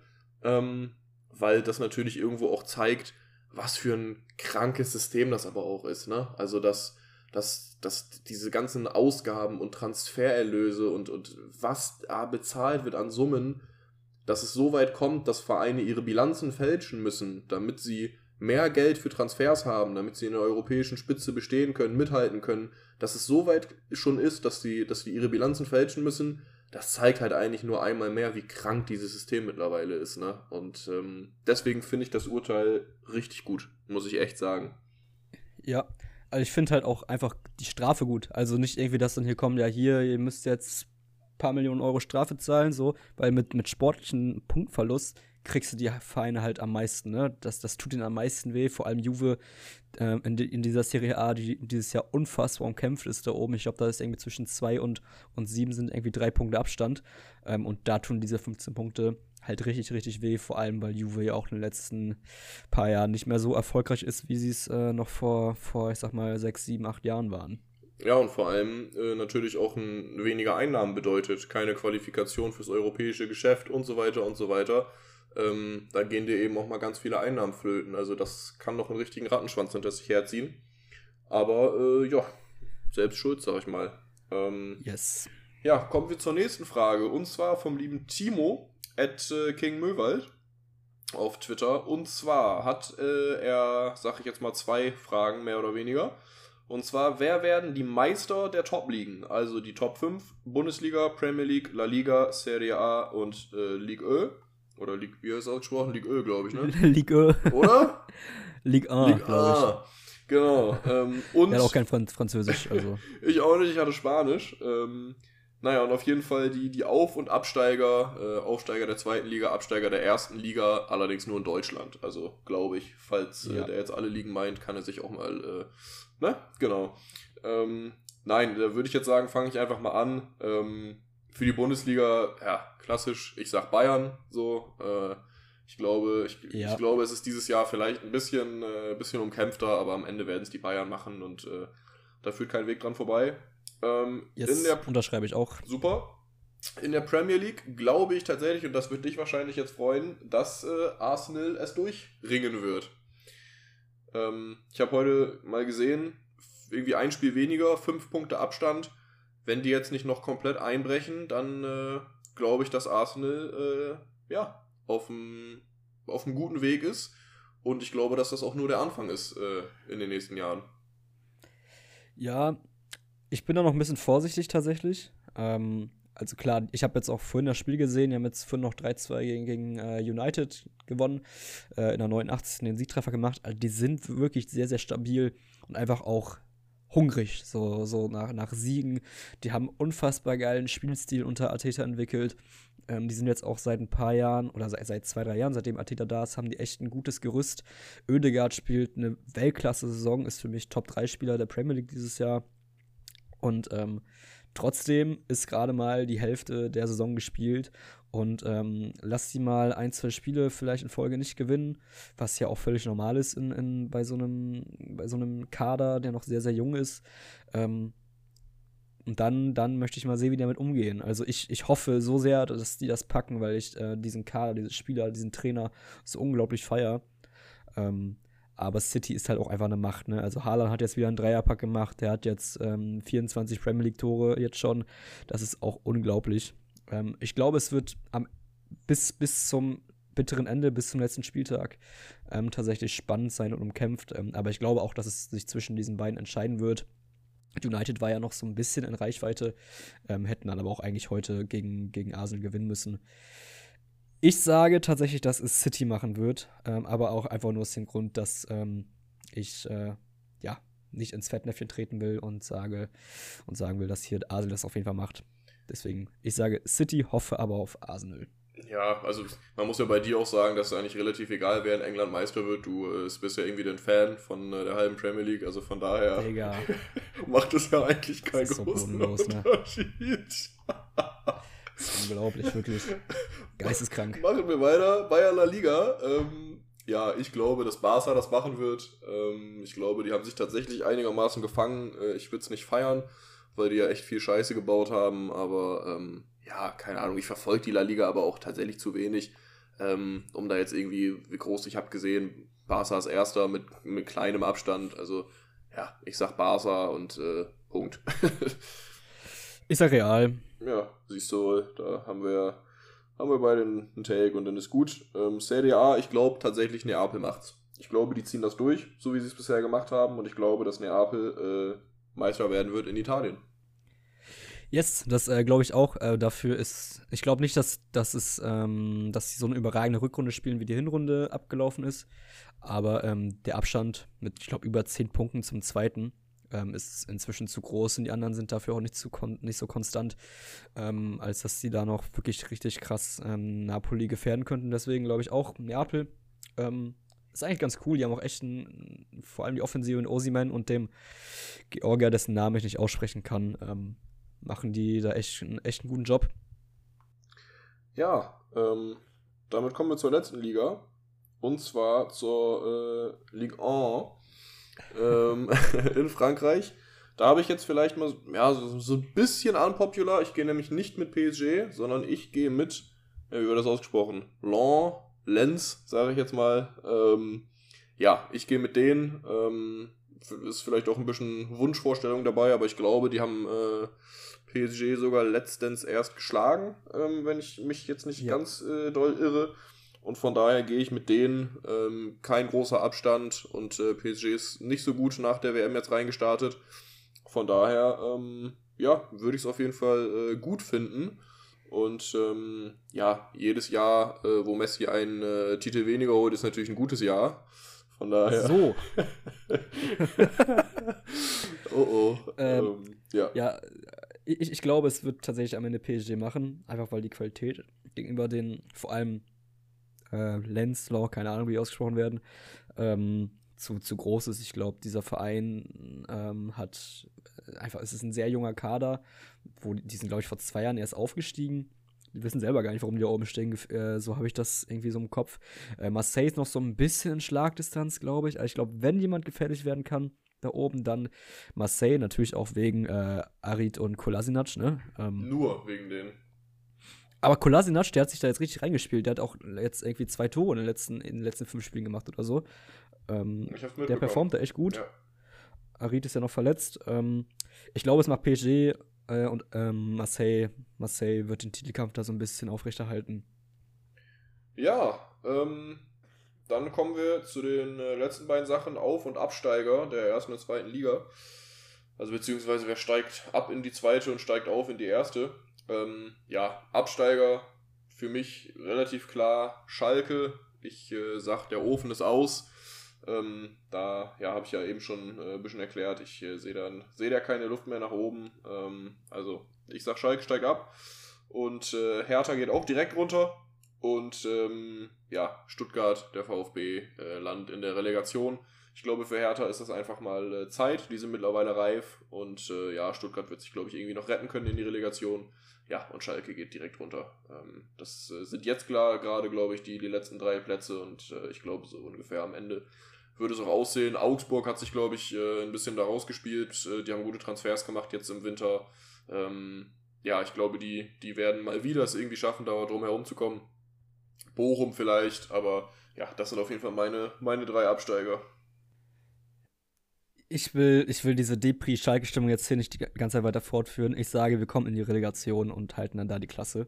weil das natürlich irgendwo auch zeigt, was für ein krankes System das aber auch ist, ne? Also, dass diese ganzen Ausgaben und Transfererlöse und was da bezahlt wird an Summen, dass es so weit kommt, dass Vereine ihre Bilanzen fälschen müssen, damit sie mehr Geld für Transfers haben, damit sie in der europäischen Spitze bestehen können, mithalten können, dass es so weit schon ist, dass die ihre Bilanzen fälschen müssen, das zeigt halt eigentlich nur einmal mehr, wie krank dieses System mittlerweile ist, ne? Und deswegen finde ich das Urteil richtig gut, muss ich echt sagen. Ja, also ich finde halt auch einfach die Strafe gut. Also nicht irgendwie, dass dann hier kommt, ja hier, ihr müsst jetzt ein paar Millionen Euro Strafe zahlen, so, weil mit sportlichen Punktverlust kriegst du die Vereine halt am meisten, ne? Das tut ihnen am meisten weh, vor allem Juve in dieser Serie A, die dieses Jahr unfassbar umkämpft ist da oben. Ich glaube, da ist irgendwie zwischen 2 und 7 sind irgendwie 3 Punkte Abstand. Und da tun diese 15 Punkte halt richtig, richtig weh, vor allem, weil Juve ja auch in den letzten paar Jahren nicht mehr so erfolgreich ist, wie sie es noch vor, ich sag mal, 6, 7, 8 Jahren waren. Ja, und vor allem natürlich auch weniger Einnahmen bedeutet, keine Qualifikation fürs europäische Geschäft und so weiter und so weiter. Da gehen dir eben auch mal ganz viele Einnahmen flöten. Also das kann noch einen richtigen Rattenschwanz hinter sich herziehen. Aber selbst schuld, sag ich mal. Yes. Ja, kommen wir zur nächsten Frage. Und zwar vom lieben Timo @King Möwald auf Twitter. Und zwar hat er, sag ich jetzt mal, 2 Fragen mehr oder weniger. Und zwar, wer werden die Meister der Top-Ligen? Also die Top 5, Bundesliga, Premier League, La Liga, Serie A und Ligue Ö. Oder wie heißt es ausgesprochen? Ligue Ö, glaube ich, ne? Ligue Ö. Oder? Ligue 1, glaube ich. Genau. Und er hat auch kein Französisch, also. Ich auch nicht, ich hatte Spanisch. Naja, und auf jeden Fall die Auf- und Absteiger, Aufsteiger der 2. Liga, Absteiger der 1. Liga, allerdings nur in Deutschland. Also, glaube ich, falls der jetzt alle Ligen meint, kann er sich auch mal, ne? Genau. Nein, da würde ich jetzt sagen, fange ich einfach mal an. Für die Bundesliga, ja, klassisch, ich sag Bayern, so, ich glaube, es ist dieses Jahr vielleicht ein bisschen umkämpfter, aber am Ende werden es die Bayern machen und da führt kein Weg dran vorbei. Unterschreibe ich auch. Super. In der Premier League glaube ich tatsächlich, und das wird dich wahrscheinlich jetzt freuen, dass Arsenal es durchringen wird. Ich habe heute mal gesehen, irgendwie ein Spiel weniger, 5 Punkte Abstand. Wenn die jetzt nicht noch komplett einbrechen, dann glaube ich, dass Arsenal auf einem guten Weg ist. Und ich glaube, dass das auch nur der Anfang ist in den nächsten Jahren. Ja, ich bin da noch ein bisschen vorsichtig tatsächlich. Also klar, ich habe jetzt auch vorhin das Spiel gesehen, die haben jetzt vorhin noch 3-2 gegen United gewonnen, in der 89. den Siegtreffer gemacht. Also die sind wirklich sehr, sehr stabil und einfach auch hungrig, so nach Siegen. Die haben unfassbar geilen Spielstil unter Arteta entwickelt. Die sind jetzt auch seit ein paar Jahren oder seit 2-3 Jahren, seitdem Arteta da ist, haben die echt ein gutes Gerüst. Ødegaard spielt eine Weltklasse-Saison, ist für mich Top-3-Spieler der Premier League dieses Jahr. Und trotzdem ist gerade mal die Hälfte der Saison gespielt und lass die mal 1-2 Spiele vielleicht in Folge nicht gewinnen, was ja auch völlig normal ist bei so einem Kader, der noch sehr, sehr jung ist. Und dann möchte ich mal sehen, wie die damit umgehen. Also ich hoffe so sehr, dass die das packen, weil ich diesen Kader, diese Spieler, diesen Trainer so unglaublich feiere. Aber City ist halt auch einfach eine Macht, ne? Also Haaland hat jetzt wieder einen Dreierpack gemacht, der hat jetzt 24 Premier League Tore jetzt schon. Das ist auch unglaublich. Ich glaube, es wird bis zum bitteren Ende, bis zum letzten Spieltag tatsächlich spannend sein und umkämpft. Aber ich glaube auch, dass es sich zwischen diesen beiden entscheiden wird. United war ja noch so ein bisschen in Reichweite, hätten dann aber auch eigentlich heute gegen Arsenal gewinnen müssen. Ich sage tatsächlich, dass es City machen wird, aber auch einfach nur aus dem Grund, dass ich nicht ins Fettnäpfchen treten will und sagen will, dass hier Arsenal das auf jeden Fall macht. Deswegen, ich sage City, hoffe aber auf Arsenal. Ja, also man muss ja bei dir auch sagen, dass es eigentlich relativ egal, wer in England Meister wird. Du bist ja irgendwie ein Fan von der halben Premier League, also von daher macht es ja eigentlich keinen großen Unterschied. Ne? Das ist unglaublich, wirklich. Geisteskrank. Machen wir weiter. Bayer La Liga. Ja, ich glaube, dass Barca das machen wird. Ich glaube, die haben sich tatsächlich einigermaßen gefangen. Ich würde es nicht feiern, weil die ja echt viel Scheiße gebaut haben. Aber ja, keine Ahnung. Ich verfolge die La Liga aber auch tatsächlich zu wenig, um da jetzt irgendwie, wie groß ich habe gesehen, Barca ist Erster mit kleinem Abstand. Also ja, ich sag Barca und Punkt. Ich sag Real. Ja, siehst du, da haben wir beide einen Take und dann ist gut. Serie A, ich glaube tatsächlich Neapel macht's. Ich glaube, die ziehen das durch, so wie sie es bisher gemacht haben, und ich glaube, dass Neapel Meister werden wird in Italien. Yes, das glaube ich auch. Ich glaube nicht, dass sie so eine überragende Rückrunde spielen, wie die Hinrunde abgelaufen ist. Aber der Abstand mit, ich glaube, über 10 Punkten zum Zweiten ist inzwischen zu groß und die anderen sind dafür auch nicht so konstant, als dass sie da noch wirklich richtig krass Napoli gefährden könnten. Deswegen glaube ich auch, Neapel ist eigentlich ganz cool. Die haben auch echt vor allem die Offensive in Osimhen und dem Georgier, dessen Namen ich nicht aussprechen kann, machen die da echt einen guten Job. Ja, damit kommen wir zur letzten Liga. Und zwar zur Ligue 1 in Frankreich. Da habe ich jetzt vielleicht mal so ein bisschen unpopular. Ich gehe nämlich nicht mit PSG, sondern ich gehe mit, wie wird das ausgesprochen? Lens, sage ich jetzt mal. Ich gehe mit denen. Ist vielleicht auch ein bisschen Wunschvorstellung dabei, aber ich glaube, die haben PSG sogar letztens erst geschlagen, wenn ich mich jetzt nicht ganz doll irre. Und von daher gehe ich mit denen, kein großer Abstand, und PSG ist nicht so gut nach der WM jetzt reingestartet. Von daher, würde ich es auf jeden Fall gut finden. Und jedes Jahr, wo Messi einen Titel weniger holt, ist natürlich ein gutes Jahr. Von daher. So. Ich glaube, es wird tatsächlich am Ende PSG machen, einfach weil die Qualität gegenüber den, vor allem Lens, keine Ahnung, wie die ausgesprochen werden, zu groß ist. Ich glaube, dieser Verein es ist ein sehr junger Kader, die sind, glaube ich, vor 2 Jahren erst aufgestiegen. Die wissen selber gar nicht, warum die da oben stehen. So habe ich das irgendwie so im Kopf. Marseille ist noch so ein bisschen in Schlagdistanz, glaube ich. Also ich glaube, wenn jemand gefährlich werden kann da oben, dann Marseille. Natürlich auch wegen Harit und Kolasinac, ne? Nur wegen denen. Aber Kolasinac, der hat sich da jetzt richtig reingespielt. Der hat auch jetzt irgendwie 2 Tore in den letzten 5 Spielen gemacht oder so. Der performt da echt gut. Ja. Harit ist ja noch verletzt. Ich glaube, es macht PSG und Marseille wird den Titelkampf da so ein bisschen aufrechterhalten. Ja, dann kommen wir zu den letzten beiden Sachen. Auf- und Absteiger der ersten und zweiten Liga. Also beziehungsweise wer steigt ab in die zweite und steigt auf in die erste. Ja, Absteiger für mich relativ klar Schalke. Ich sag, der Ofen ist aus. Da habe ich ja eben schon ein bisschen erklärt, ich sehe da keine Luft mehr nach oben. Also ich sag, Schalke steigt ab und Hertha geht auch direkt runter. Und Stuttgart, der VfB, landet in der Relegation. Ich glaube, für Hertha ist das einfach mal Zeit. Die sind mittlerweile reif. Und Stuttgart wird sich, glaube ich, irgendwie noch retten können in die Relegation. Ja, und Schalke geht direkt runter. Das sind jetzt gerade, glaube ich, die letzten 3 Plätze. Und ich glaube, so ungefähr am Ende würde es auch aussehen. Augsburg hat sich, glaube ich, ein bisschen da rausgespielt. Die haben gute Transfers gemacht jetzt im Winter. Ich glaube, die werden mal wieder es irgendwie schaffen, da drum herum zu kommen. Bochum vielleicht, aber ja, das sind auf jeden Fall meine 3 Absteiger. Ich will diese Depri-Schalke-Stimmung jetzt hier nicht die ganze Zeit weiter fortführen. Ich sage, wir kommen in die Relegation und halten dann da die Klasse.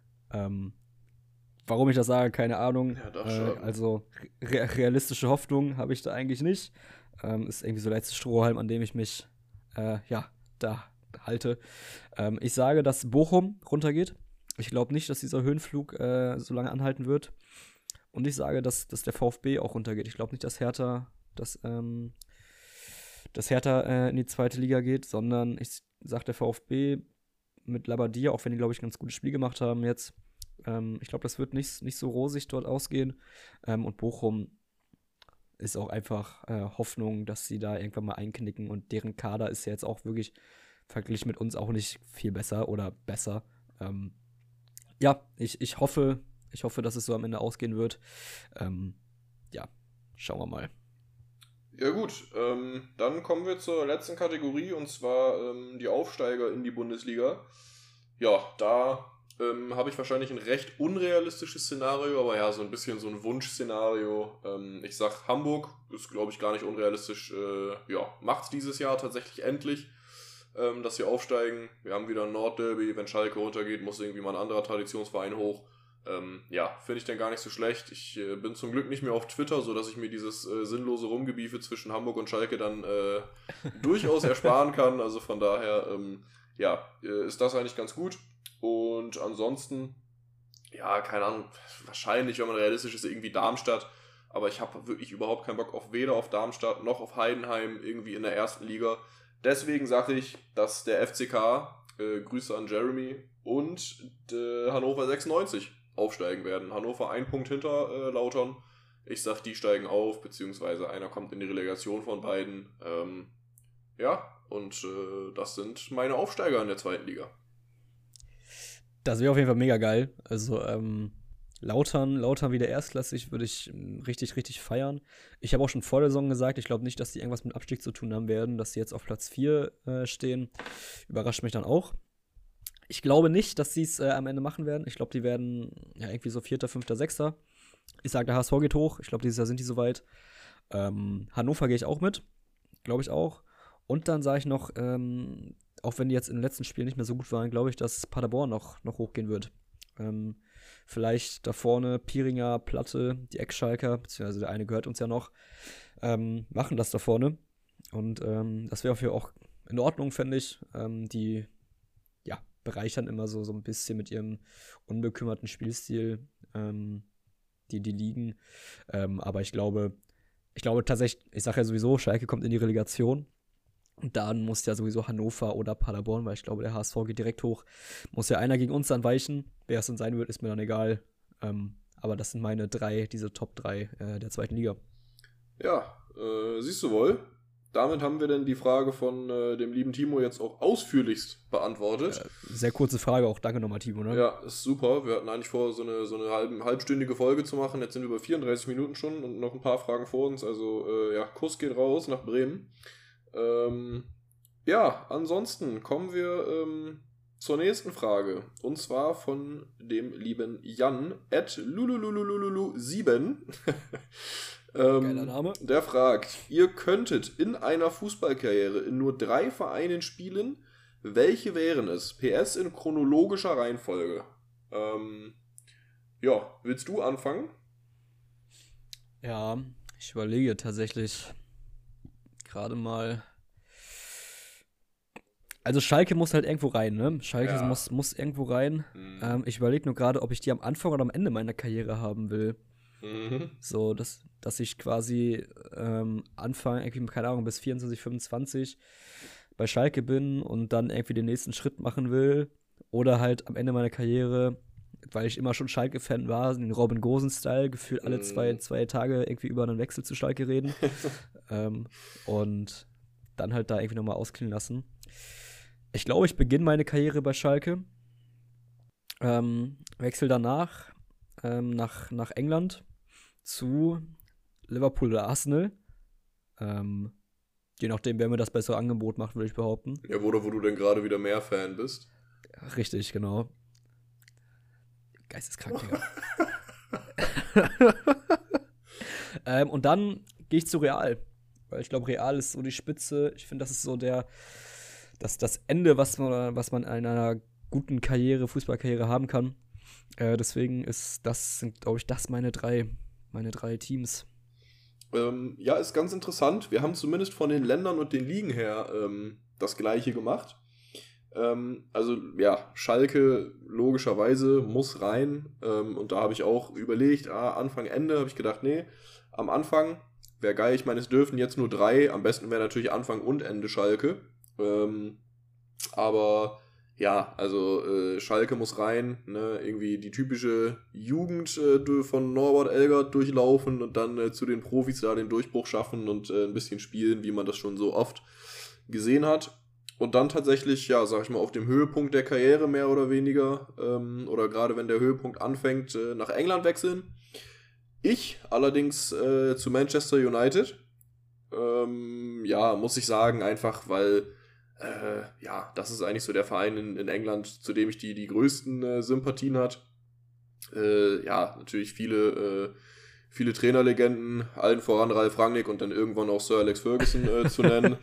Warum ich das sage, keine Ahnung. Ja, also realistische Hoffnung habe ich da eigentlich nicht. Ist irgendwie so der letzte Strohhalm, an dem ich mich da halte. Ich sage, dass Bochum runtergeht. Ich glaube nicht, dass dieser Höhenflug so lange anhalten wird. Und ich sage, dass der VfB auch runtergeht. Ich glaube nicht, dass Hertha in die zweite Liga geht, sondern ich sage, der VfB mit Labadia, auch wenn die, glaube ich, ein ganz gutes Spiel gemacht haben jetzt. Ich glaube, das wird nicht so rosig dort ausgehen. Und Bochum ist auch einfach Hoffnung, dass sie da irgendwann mal einknicken. Und deren Kader ist ja jetzt auch wirklich verglichen mit uns auch nicht viel besser oder besser. Ich hoffe, dass es so am Ende ausgehen wird. Schauen wir mal. Ja gut, dann kommen wir zur letzten Kategorie und zwar die Aufsteiger in die Bundesliga. Ja, da habe ich wahrscheinlich ein recht unrealistisches Szenario, aber ja, so ein bisschen so ein Wunschszenario. Ich sag, Hamburg ist, glaube ich, gar nicht unrealistisch. Macht's dieses Jahr tatsächlich endlich, dass sie aufsteigen. Wir haben wieder ein Nordderby. Wenn Schalke runtergeht, muss irgendwie mal ein anderer Traditionsverein hoch. Finde ich dann gar nicht so schlecht. Ich bin zum Glück nicht mehr auf Twitter, sodass ich mir dieses sinnlose Rumgebiefe zwischen Hamburg und Schalke dann durchaus ersparen kann. Also von daher, ist das eigentlich ganz gut. Und ansonsten, ja, keine Ahnung, wahrscheinlich, wenn man realistisch ist, irgendwie Darmstadt. Aber ich habe wirklich überhaupt keinen Bock weder auf Darmstadt noch auf Heidenheim irgendwie in der ersten Liga. Deswegen sage ich, dass der FCK, Grüße an Jeremy, und Hannover 96 aufsteigen werden. Hannover 1 Punkt hinter Lautern. Ich sag, die steigen auf, beziehungsweise einer kommt in die Relegation von beiden. Das sind meine Aufsteiger in der zweiten Liga. Das wäre auf jeden Fall mega geil. Also, Lautern wieder erstklassig würde ich richtig, richtig feiern. Ich habe auch schon vor der Saison gesagt, ich glaube nicht, dass die irgendwas mit Abstieg zu tun haben werden, dass sie jetzt auf Platz 4 stehen. Überrascht mich dann auch. Ich glaube nicht, dass sie es am Ende machen werden. Ich glaube, die werden irgendwie so 4., 5., 6. Ich sage, der HSV geht hoch. Ich glaube, dieses Jahr sind die soweit. Hannover gehe ich auch mit. Glaube ich auch. Und dann sage ich noch, auch wenn die jetzt in den letzten Spielen nicht mehr so gut waren, glaube ich, dass Paderborn noch hochgehen wird. Vielleicht da vorne Piringer, Platte, die Ex-Schalker, beziehungsweise der eine gehört uns ja noch, machen das da vorne. Und das wäre auch in Ordnung, fände ich. Die bereichern immer so ein bisschen mit ihrem unbekümmerten Spielstil die Ligen. Aber ich glaube tatsächlich, ich sage ja sowieso, Schalke kommt in die Relegation. Und dann muss ja sowieso Hannover oder Paderborn, weil ich glaube, der HSV geht direkt hoch. Muss ja einer gegen uns dann weichen. Wer es dann sein wird, ist mir dann egal. Aber das sind meine 3, diese Top 3 der zweiten Liga. Ja, siehst du wohl. Damit haben wir dann die Frage von dem lieben Timo jetzt auch ausführlichst beantwortet. Sehr kurze Frage, auch danke nochmal, Timo. Ne? Ja, ist super. Wir hatten eigentlich vor, so eine halbstündige Folge zu machen. Jetzt sind wir über 34 Minuten schon und noch ein paar Fragen vor uns. Also, Kuss geht raus nach Bremen. Ansonsten kommen wir zur nächsten Frage. Und zwar von dem lieben Jan @lulululululu7. Geiler Name. Der fragt, ihr könntet in einer Fußballkarriere in nur 3 Vereinen spielen. Welche wären es? PS in chronologischer Reihenfolge. Willst du anfangen? Ja, ich überlege tatsächlich gerade mal. Also Schalke muss halt irgendwo rein, ne? Schalke Ja. muss irgendwo rein. Mhm. Ich überlege nur gerade, ob ich die am Anfang oder am Ende meiner Karriere haben will. Mhm. So, dass ich quasi Anfang, irgendwie, keine Ahnung, bis 24, 25 bei Schalke bin und dann irgendwie den nächsten Schritt machen will. Oder halt am Ende meiner Karriere, weil ich immer schon Schalke-Fan war, den Robin Gosens-Style, gefühlt alle zwei Tage irgendwie über einen Wechsel zu Schalke reden. Und dann halt da irgendwie nochmal ausklingen lassen. Ich glaube, ich beginne meine Karriere bei Schalke. Wechsel danach nach England zu Liverpool oder Arsenal. Je nachdem, wer mir das bessere Angebot macht, würde ich behaupten. Ja, wo du denn gerade wieder mehr Fan bist. Richtig, genau. Geisteskrank, Digga. Und dann gehe ich zu Real. Weil ich glaube, Real ist so die Spitze. Ich finde, das ist so das Ende, was man in einer guten Karriere, Fußballkarriere haben kann. Deswegen sind, glaube ich, das meine drei Teams. Ja, ist ganz interessant. Wir haben zumindest von den Ländern und den Ligen her das Gleiche gemacht. Also, ja, Schalke logischerweise muss rein. Und da habe ich auch überlegt, Anfang, Ende, habe ich gedacht, nee, am Anfang wäre geil. Ich meine, es dürfen jetzt nur 3. Am besten wäre natürlich Anfang und Ende Schalke. Aber ja, also Schalke muss rein, ne? Irgendwie die typische Jugend von Norbert Elgert durchlaufen und dann zu den Profis da den Durchbruch schaffen und ein bisschen spielen, wie man das schon so oft gesehen hat. Und dann tatsächlich, ja, sag ich mal, auf dem Höhepunkt der Karriere mehr oder weniger, oder gerade wenn der Höhepunkt anfängt, nach England wechseln. Ich allerdings zu Manchester United. Ja, muss ich sagen, einfach weil ja, das ist eigentlich so der Verein in England, zu dem ich die größten Sympathien hat. Ja, natürlich viele Trainerlegenden, allen voran Ralf Rangnick und dann irgendwann auch Sir Alex Ferguson zu nennen.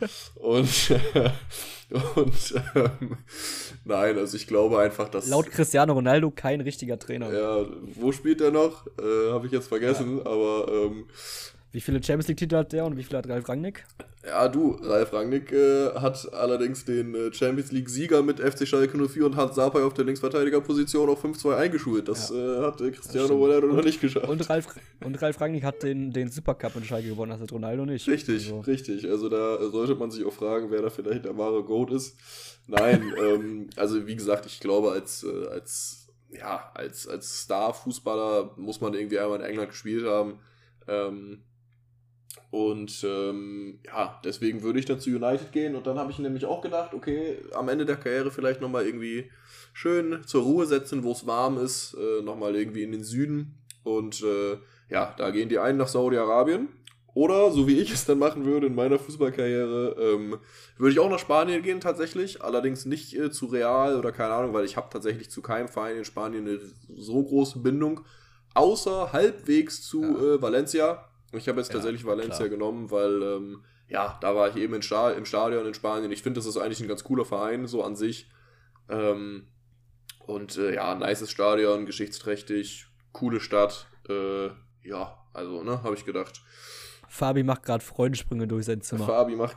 Nein, also ich glaube einfach, dass... Laut Cristiano Ronaldo kein richtiger Trainer. Ja, wo spielt der noch? Habe ich jetzt vergessen, ja. Aber... Wie viele Champions League-Titel hat der und wie viele hat Ralf Rangnick? Ja, Ralf Rangnick hat allerdings den Champions League-Sieger mit FC Schalke 04 und Hans Sapai auf der Linksverteidigerposition auf 5-2 eingeschult. Das hat Cristiano Ronaldo noch nicht geschafft. Und Ralf Rangnick hat den Supercup mit Schalke gewonnen, das hat Ronaldo nicht. Richtig. Also da sollte man sich auch fragen, wer da vielleicht der wahre Goat ist. Nein, also wie gesagt, ich glaube, als Star-Fußballer muss man irgendwie einmal in England gespielt haben. Ja, deswegen würde ich dann zu United gehen und dann habe ich nämlich auch gedacht, okay, am Ende der Karriere vielleicht nochmal irgendwie schön zur Ruhe setzen, wo es warm ist, nochmal irgendwie in den Süden und ja, da gehen die einen nach Saudi-Arabien oder, so wie ich es dann machen würde in meiner Fußballkarriere, würde ich auch nach Spanien gehen tatsächlich, allerdings nicht zu Real oder keine Ahnung, weil ich habe tatsächlich zu keinem Verein in Spanien eine so große Bindung, außer halbwegs zu Valencia. Ich habe jetzt tatsächlich Valencia genommen, weil, ja, da war ich eben im Stadion in Spanien. Ich finde, das ist eigentlich ein ganz cooler Verein, so an sich. Ja, nices Stadion, geschichtsträchtig, coole Stadt. Ja, also, ne, habe ich gedacht. Fabi macht gerade Freudensprünge durch sein Zimmer.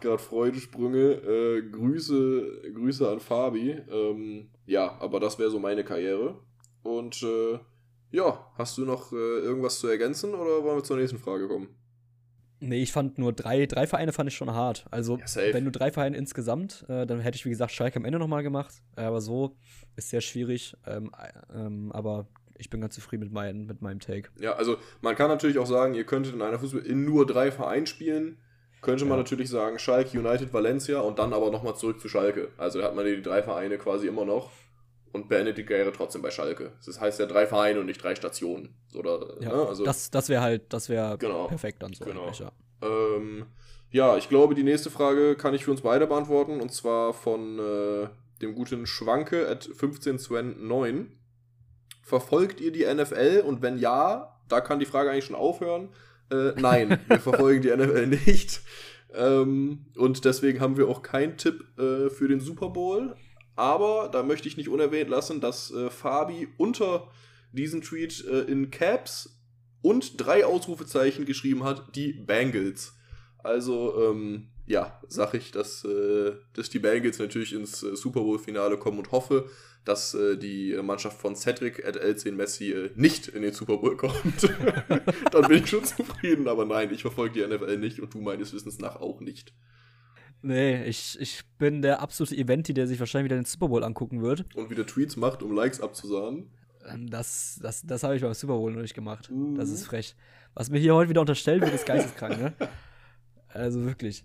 Grüße an Fabi. Ja, aber das wäre so meine Karriere. Und, ja, hast du noch irgendwas zu ergänzen oder wollen wir zur nächsten Frage kommen? Nee, ich fand nur drei Vereine fand ich schon hart. Also, ja, wenn du 3 Vereine insgesamt, dann hätte ich, wie gesagt, Schalke am Ende nochmal gemacht. Aber so ist sehr schwierig. Aber ich bin ganz zufrieden mit meinem Take. Ja, also man kann natürlich auch sagen, ihr könntet in einer Fußball in nur 3 Vereinen spielen. Könnte man natürlich sagen, Schalke, United, Valencia und dann aber nochmal zurück zu Schalke. Also da hat man die 3 Vereine quasi immer noch. Und beendet die Karriere trotzdem bei Schalke. Das heißt ja 3 Vereine und nicht 3 Stationen. Oder, ja, ne? Also, das wäre genau, perfekt dann so. Genau. Ja. Ja, ich glaube, die nächste Frage kann ich für uns beide beantworten. Und zwar von dem guten Schwanke at 15Sven9. Verfolgt ihr die NFL? Und wenn ja, da kann die Frage eigentlich schon aufhören. Nein, wir verfolgen die NFL nicht. Und deswegen haben wir auch keinen Tipp für den Super Bowl. Aber da möchte ich nicht unerwähnt lassen, dass Fabi unter diesen Tweet in Caps und 3 Ausrufezeichen geschrieben hat, die Bengals. Also, sag ich, dass die Bengals natürlich ins Super Bowl-Finale kommen und hoffe, dass die Mannschaft von Cedric at El10 Messi nicht in den Super Bowl kommt. Dann bin ich schon zufrieden, aber nein, ich verfolge die NFL nicht und du meines Wissens nach auch nicht. Nee, ich bin der absolute Eventi, der sich wahrscheinlich wieder den Super Bowl angucken wird. Und wieder Tweets macht, um Likes abzusahnen. Das habe ich beim Super Bowl noch nicht gemacht. Das ist frech. Was mir hier heute wieder unterstellt wird, ist geisteskrank, ne? Also wirklich.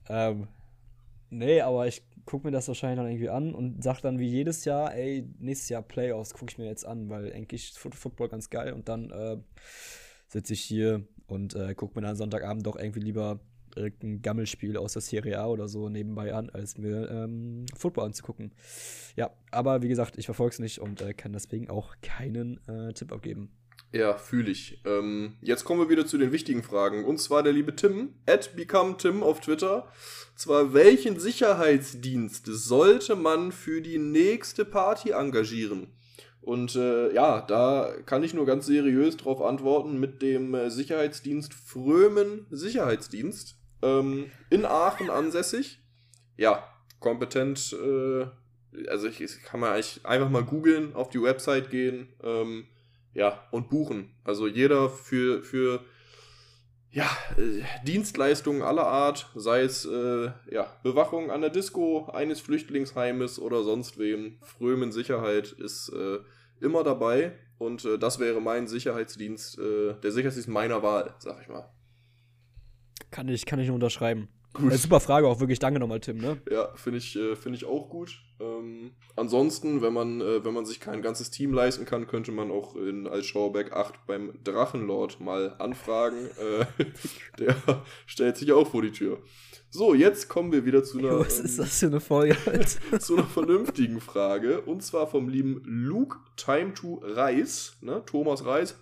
Nee, aber ich gucke mir das wahrscheinlich dann irgendwie an und sag dann wie jedes Jahr, ey, nächstes Jahr Playoffs gucke ich mir jetzt an, weil eigentlich ist Football ganz geil und dann sitze ich hier und gucke mir dann Sonntagabend doch irgendwie lieber irgendein Gammelspiel aus der Serie A oder so nebenbei an, als mir Football anzugucken. Ja, aber wie gesagt, ich verfolge es nicht und kann deswegen auch keinen Tipp abgeben. Ja, fühle ich. Jetzt kommen wir wieder zu den wichtigen Fragen. Und zwar der liebe Tim, @becometim auf Twitter. Zwar, welchen Sicherheitsdienst sollte man für die nächste Party engagieren? Und da kann ich nur ganz seriös drauf antworten mit dem Sicherheitsdienst Frömen Sicherheitsdienst. In Aachen ansässig. Ja, kompetent, also ich kann man eigentlich einfach mal googeln, auf die Website gehen, und buchen. Also jeder für Dienstleistungen aller Art, sei es Bewachung an der Disco, eines Flüchtlingsheimes oder sonst wem. Frömen Sicherheit ist immer dabei und das wäre mein Sicherheitsdienst, der Sicherheitsdienst meiner Wahl, sag ich mal. Kann ich nur unterschreiben. Super Frage auch, wirklich danke nochmal, Tim, ne? Ja, finde ich auch gut. Ansonsten, wenn man sich kein ganzes Team leisten kann, könnte man auch in Altschauerberg 8 beim Drachenlord mal anfragen. Der stellt sich auch vor die Tür. So, jetzt kommen wir wieder zu einer... Was ist das für eine Folge, Alter? Zu einer vernünftigen Frage. Und zwar vom lieben Luke Time to Reis, ne? Thomas Reis,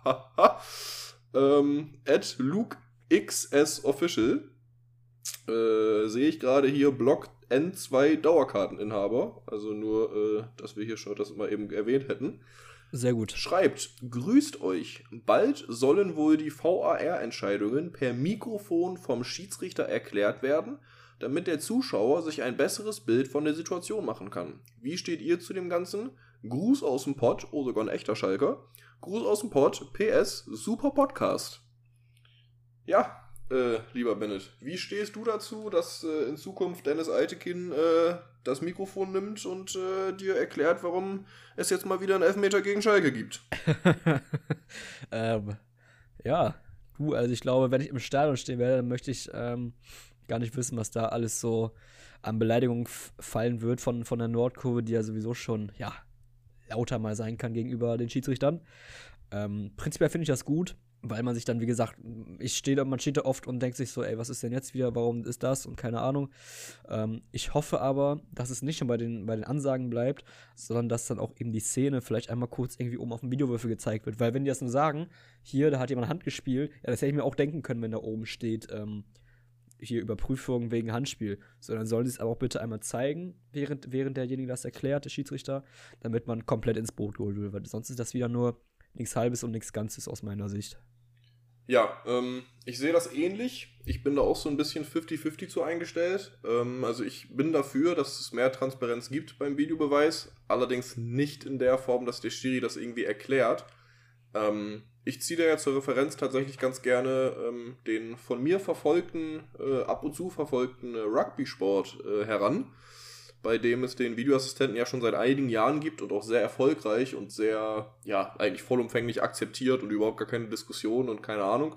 @Luke XS Official. Sehe ich gerade hier Block N2 Dauerkarteninhaber. Also nur, dass wir hier schon das mal eben erwähnt hätten. Sehr gut. Schreibt, grüßt euch. Bald sollen wohl die VAR-Entscheidungen per Mikrofon vom Schiedsrichter erklärt werden, damit der Zuschauer sich ein besseres Bild von der Situation machen kann. Wie steht ihr zu dem Ganzen? Gruß aus dem Pott, oh sogar ein echter Schalker. Gruß aus dem Pott, PS, super Podcast. Ja, lieber Bennett, wie stehst du dazu, dass in Zukunft Dennis Eitekin das Mikrofon nimmt und dir erklärt, warum es jetzt mal wieder einen Elfmeter gegen Schalke gibt? Also ich glaube, wenn ich im Stadion stehen werde, dann möchte ich gar nicht wissen, was da alles so an Beleidigungen fallen wird von der Nordkurve, die ja sowieso schon, lauter mal sein kann gegenüber den Schiedsrichtern. Prinzipiell finde ich das gut, weil man sich dann, wie gesagt, man steht da oft und denkt sich so, ey, was ist denn jetzt wieder, warum ist das und keine Ahnung. Ich hoffe aber, dass es nicht schon bei den Ansagen bleibt, sondern dass dann auch eben die Szene vielleicht einmal kurz irgendwie oben auf dem Videowürfel gezeigt wird, weil wenn die das nur sagen, hier, da hat jemand Hand gespielt, ja, das hätte ich mir auch denken können, wenn da oben steht, hier Überprüfung wegen Handspiel, sondern sollen sie es aber auch bitte einmal zeigen, während derjenige das erklärt, der Schiedsrichter, damit man komplett ins Boot geholt wird, weil sonst ist das wieder nur nichts Halbes und nichts Ganzes aus meiner Sicht. Ja, ich sehe das ähnlich. Ich bin da auch so ein bisschen 50-50 zu eingestellt. Also ich bin dafür, dass es mehr Transparenz gibt beim Videobeweis, allerdings nicht in der Form, dass der Schiri das irgendwie erklärt. Ich ziehe da ja zur Referenz tatsächlich ganz gerne den von mir ab und zu verfolgten Rugby-Sport heran, bei dem es den Videoassistenten ja schon seit einigen Jahren gibt und auch sehr erfolgreich und sehr, eigentlich vollumfänglich akzeptiert und überhaupt gar keine Diskussion und keine Ahnung.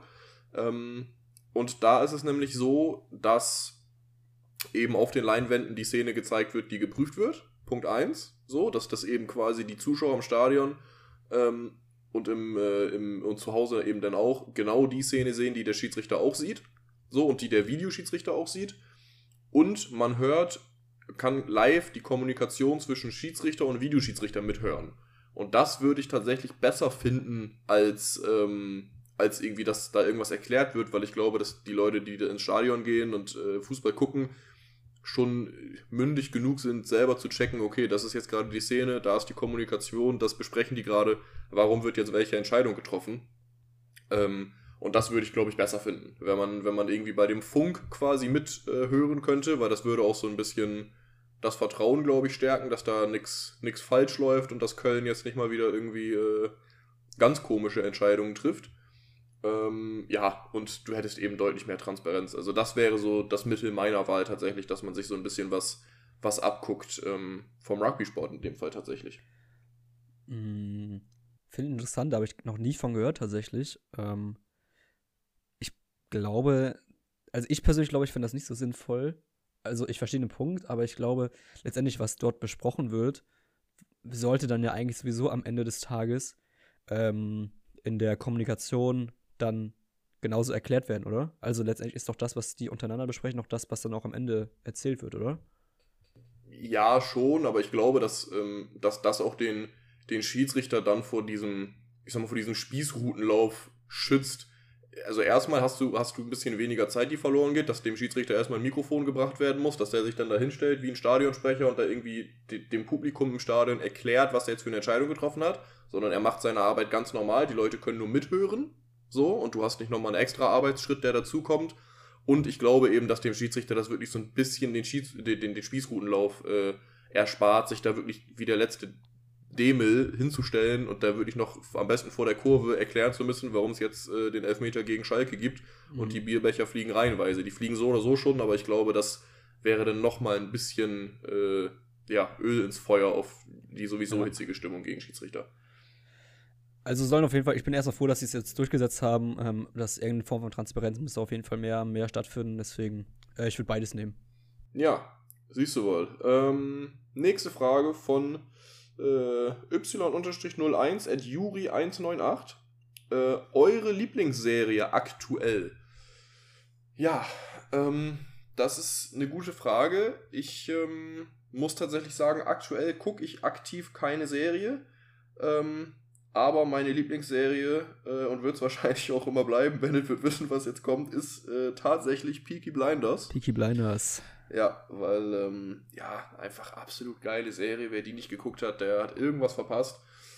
Und da ist es nämlich so, dass eben auf den Leinwänden die Szene gezeigt wird, die geprüft wird. Punkt 1. So, dass das eben quasi die Zuschauer im Stadion und und zu Hause eben dann auch genau die Szene sehen, die der Schiedsrichter auch sieht. So, und die der Videoschiedsrichter auch sieht. Und man kann live die Kommunikation zwischen Schiedsrichter und Videoschiedsrichter mithören. Und das würde ich tatsächlich besser finden, als irgendwie, dass da irgendwas erklärt wird, weil ich glaube, dass die Leute, die da ins Stadion gehen und Fußball gucken, schon mündig genug sind, selber zu checken, okay, das ist jetzt gerade die Szene, da ist die Kommunikation, das besprechen die gerade, warum wird jetzt welche Entscheidung getroffen. Und Und das würde ich, glaube ich, besser finden, wenn man irgendwie bei dem Funk quasi mithören könnte, weil das würde auch so ein bisschen das Vertrauen, glaube ich, stärken, dass da nichts falsch läuft und dass Köln jetzt nicht mal wieder irgendwie ganz komische Entscheidungen trifft. Ja, und du hättest eben deutlich mehr Transparenz. Also das wäre so das Mittel meiner Wahl tatsächlich, dass man sich so ein bisschen was abguckt vom Rugby-Sport in dem Fall tatsächlich. Finde ich interessant, da habe ich noch nie von gehört tatsächlich. Ich glaube, also ich persönlich glaube, ich finde das nicht so sinnvoll. Also ich verstehe den Punkt, aber ich glaube, letztendlich, was dort besprochen wird, sollte dann ja eigentlich sowieso am Ende des Tages in der Kommunikation dann genauso erklärt werden, oder? Also letztendlich ist doch das, was die untereinander besprechen, noch das, was dann auch am Ende erzählt wird, oder? Ja, schon, aber ich glaube, dass das auch den Schiedsrichter dann vor diesem, ich sag mal, vor diesem Spießrutenlauf schützt. Also erstmal hast du ein bisschen weniger Zeit, die verloren geht, dass dem Schiedsrichter erstmal ein Mikrofon gebracht werden muss, dass der sich dann da hinstellt wie ein Stadionsprecher und da irgendwie dem Publikum im Stadion erklärt, was er jetzt für eine Entscheidung getroffen hat, sondern er macht seine Arbeit ganz normal, die Leute können nur mithören, so, und du hast nicht nochmal einen extra Arbeitsschritt, der dazukommt. Und ich glaube eben, dass dem Schiedsrichter das wirklich so ein bisschen den Spießrutenlauf erspart, sich da wirklich wie der letzte Demel hinzustellen und da wirklich noch am besten vor der Kurve erklären zu müssen, warum es jetzt den Elfmeter gegen Schalke gibt und die Bierbecher fliegen reihenweise. Die fliegen so oder so schon, aber ich glaube, das wäre dann nochmal ein bisschen Öl ins Feuer auf die sowieso hitzige Stimmung gegen Schiedsrichter. Also sollen auf jeden Fall, ich bin erstmal froh, dass sie es jetzt durchgesetzt haben, dass irgendeine Form von Transparenz müsste auf jeden Fall mehr stattfinden, deswegen, ich würde beides nehmen. Ja, siehst du wohl. Nächste Frage von y-01 at Juri198. Eure Lieblingsserie aktuell? Ja, das ist eine gute Frage. Ich muss tatsächlich sagen, aktuell gucke ich aktiv keine Serie. Aber meine Lieblingsserie, und wird es wahrscheinlich auch immer bleiben, Bennett wird wissen, was jetzt kommt, ist tatsächlich Peaky Blinders. Peaky Blinders. Ja, weil, einfach absolut geile Serie. Wer die nicht geguckt hat, der hat irgendwas verpasst.